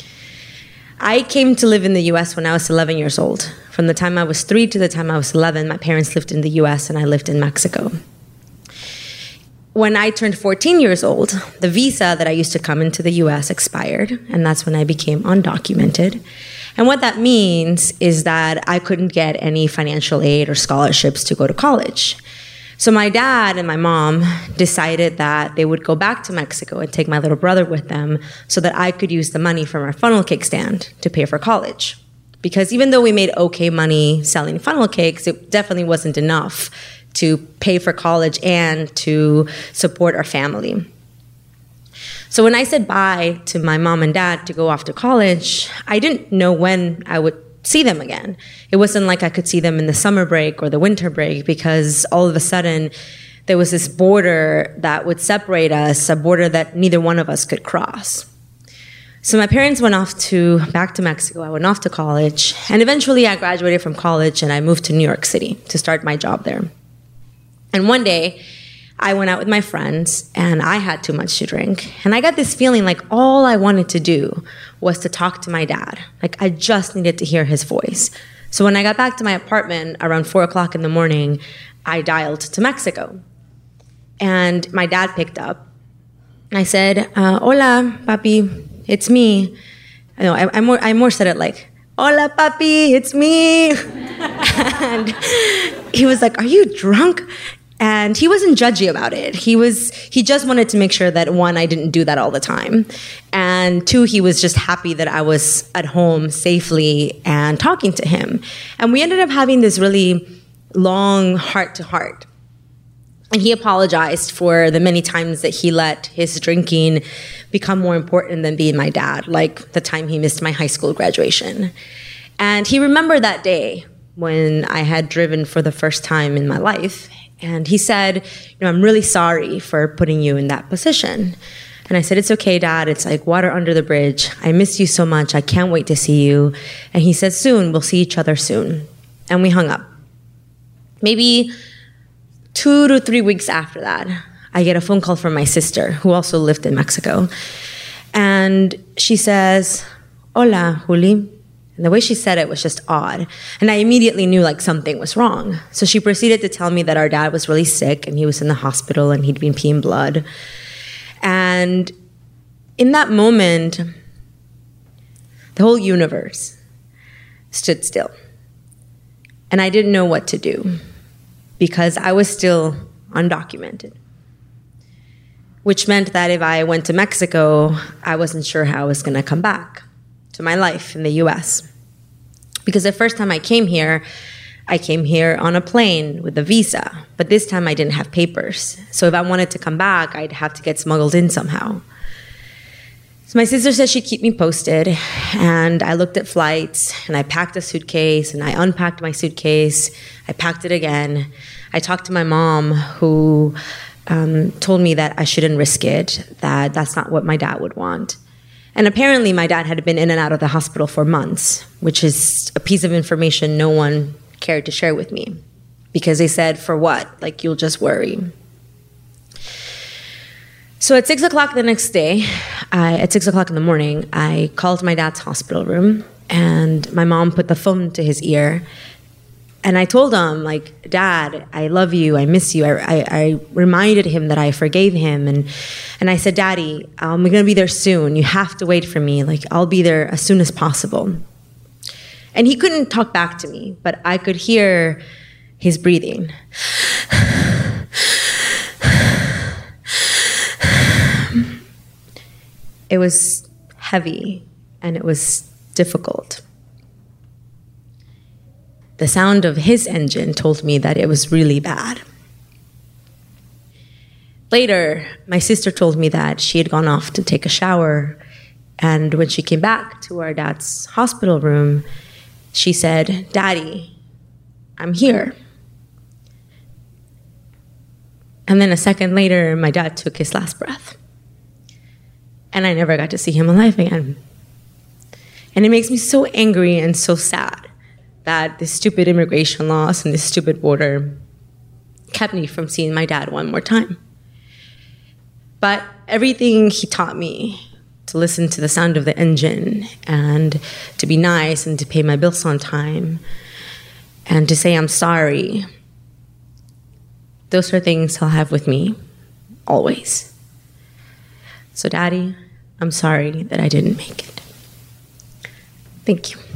I came to live in the US when I was 11 years old. From the time I was 3 to the time I was 11, my parents lived in the US and I lived in Mexico. when I turned 14 years old, the visa that I used to come into the US expired, and that's when I became undocumented. And what that means is that I couldn't get any financial aid or scholarships to go to college. So my dad and my mom decided that they would go back to Mexico and take my little brother with them so that I could use the money from our funnel cake stand to pay for college. Because even though we made okay money selling funnel cakes, it definitely wasn't enough to pay for college and to support our family. So when I said bye to my mom and dad to go off to college, I didn't know when I would see them again. It wasn't like I could see them in the summer break or the winter break, because all of a sudden there was this border that would separate us, a border that neither one of us could cross. So my parents went off back to Mexico. I went off to college, and eventually I graduated from college and I moved to New York City to start my job there. And one day, I went out with my friends, and I had too much to drink. And I got this feeling like all I wanted to do was to talk to my dad. Like, I just needed to hear his voice. So when I got back to my apartment around 4 o'clock in the morning, I dialed to Mexico. And my dad picked up. I said, hola, papi, it's me. I more said it like, hola, papi, it's me. And he was like, are you drunk? And he wasn't judgy about it. He just wanted to make sure that, one, I didn't do that all the time. And two, he was just happy that I was at home safely and talking to him. And we ended up having this really long heart-to-heart. And he apologized for the many times that he let his drinking become more important than being my dad, like the time he missed my high school graduation. And he remembered that day when I had driven for the first time in my life. And he said, I'm really sorry for putting you in that position. And I said, it's okay, Dad. It's like water under the bridge. I miss you so much. I can't wait to see you. And he said, soon. We'll see each other soon. And we hung up. Maybe 2 to 3 weeks after that, I get a phone call from my sister, who also lived in Mexico. And she says, hola, Juli. And the way she said it was just odd. And I immediately knew like something was wrong. So she proceeded to tell me that our dad was really sick and he was in the hospital and he'd been peeing blood. And in that moment, the whole universe stood still. And I didn't know what to do because I was still undocumented. Which meant that if I went to Mexico, I wasn't sure how I was going to come back to my life in the US. Because the first time I came here on a plane with a visa, but this time I didn't have papers. So if I wanted to come back, I'd have to get smuggled in somehow. So my sister said she'd keep me posted, and I looked at flights, and I packed a suitcase, and I unpacked my suitcase, I packed it again. I talked to my mom, who told me that I shouldn't risk it, that that's not what my dad would want. And apparently my dad had been in and out of the hospital for months, which is a piece of information no one cared to share with me. Because they said, for what? Like, you'll just worry. So at 6 o'clock the next day, at 6 o'clock in the morning, I called my dad's hospital room, and my mom put the phone to his ear. And I told him, like, Dad, I love you, I miss you. I reminded him that I forgave him. And I said, Daddy, I'm going to be there soon. You have to wait for me. Like, I'll be there as soon as possible. And he couldn't talk back to me, but I could hear his breathing. It was heavy and it was difficult. The sound of his engine told me that it was really bad. Later, my sister told me that she had gone off to take a shower, and when she came back to our dad's hospital room, she said, Daddy, I'm here. And then a second later, my dad took his last breath. And I never got to see him alive again. And it makes me so angry and so sad that this stupid immigration laws and this stupid border kept me from seeing my dad one more time. But everything he taught me, to listen to the sound of the engine and to be nice and to pay my bills on time and to say I'm sorry, those are things I'll have with me always. So, Daddy, I'm sorry that I didn't make it. Thank you.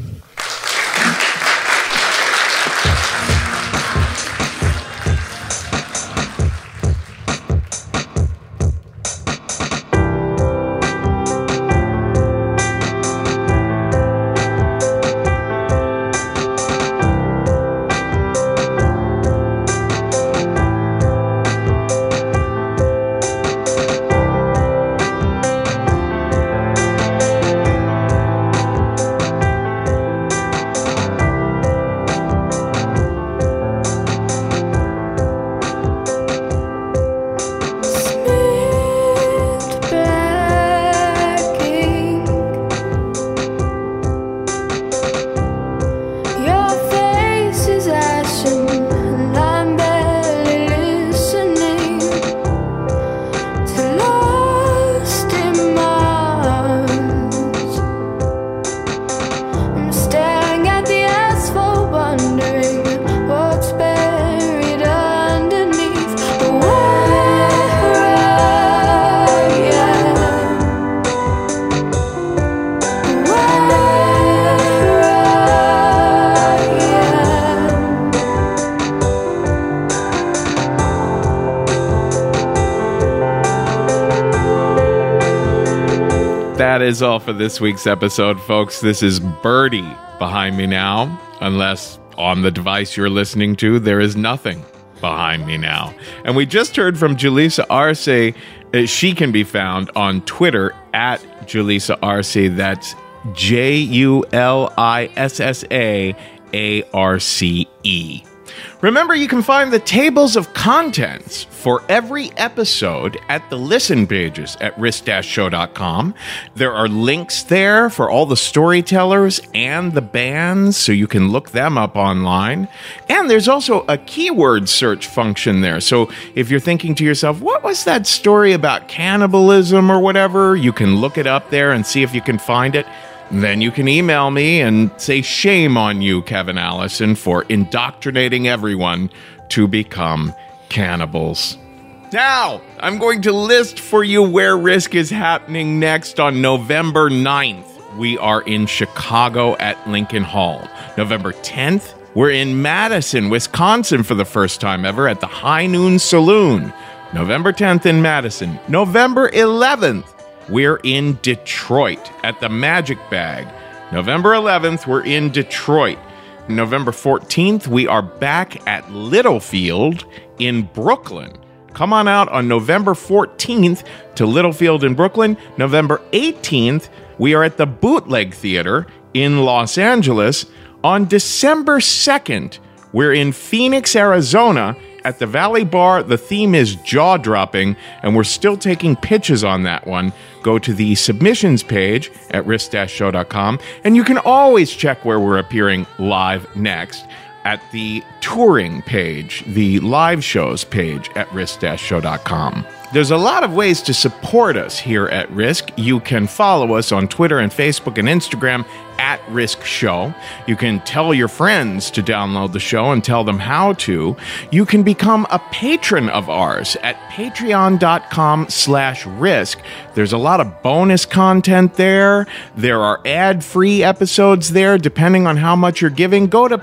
That is all for this week's episode, folks. This is Birdie behind me now, unless on the device you're listening to, there is nothing behind me now. And we just heard from Julissa Arce. She can be found on Twitter at Julissa Arce. That's JULISSAARCE. Remember, you can find the tables of contents for every episode at the listen pages at risk-show.com. There are links there for all the storytellers and the bands, so you can look them up online. And there's also a keyword search function there. So if you're thinking to yourself, what was that story about cannibalism or whatever, you can look it up there and see if you can find it. Then you can email me and say, shame on you, Kevin Allison, for indoctrinating everyone to become cannibals. Now, I'm going to list for you where Risk is happening next on November 9th. We are in Chicago at Lincoln Hall. November 10th, we're in Madison, Wisconsin for the first time ever at the High Noon Saloon. November 10th in Madison. November 11th, we're in Detroit at the Magic Bag. November 11th, we're in Detroit. November 14th, we are back at Littlefield in Brooklyn. Come on out on November 14th to Littlefield in Brooklyn. November 18th, we are at the Bootleg Theater in Los Angeles. On December 2nd, we're in Phoenix, Arizona at the Valley Bar. The theme is jaw-dropping, and we're still taking pitches on that one. Go to the submissions page at risk-show.com, and you can always check where we're appearing live next at the touring page, the live shows page at risk-show.com. There's a lot of ways to support us here at Risk. You can follow us on Twitter and Facebook and Instagram at Risk Show. You can tell your friends to download the show and tell them how to. You can become a patron of ours at patreon.com/risk. There's a lot of bonus content there. There are ad-free episodes there, depending on how much you're giving. Go to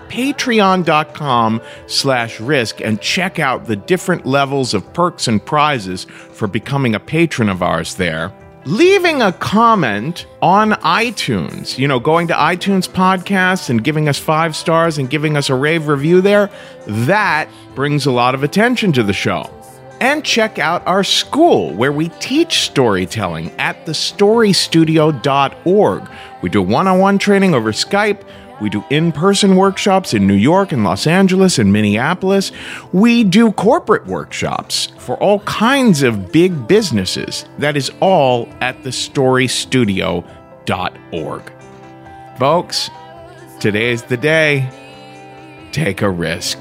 patreon.com/risk and check out the different levels of perks and prizes for becoming a patron of ours there. Leaving a comment on iTunes, going to iTunes podcasts and giving us 5 stars and giving us a rave review there, that brings a lot of attention to the show. And check out our school where we teach storytelling at thestorystudio.org. We do one-on-one training over Skype. We do in-person workshops in New York and Los Angeles and Minneapolis. We do corporate workshops for all kinds of big businesses. That is all at thestorystudio.org. Folks, today's the day. Take a risk.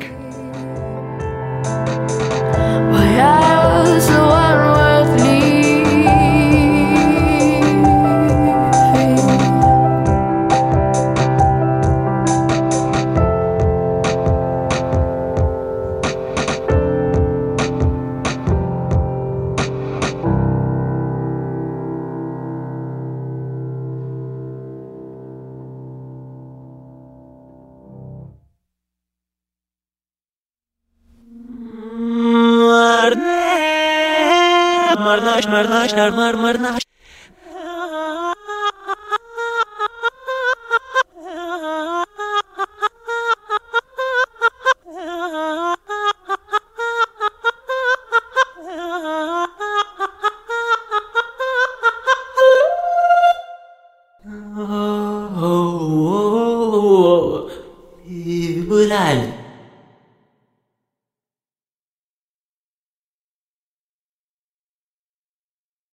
Bulal.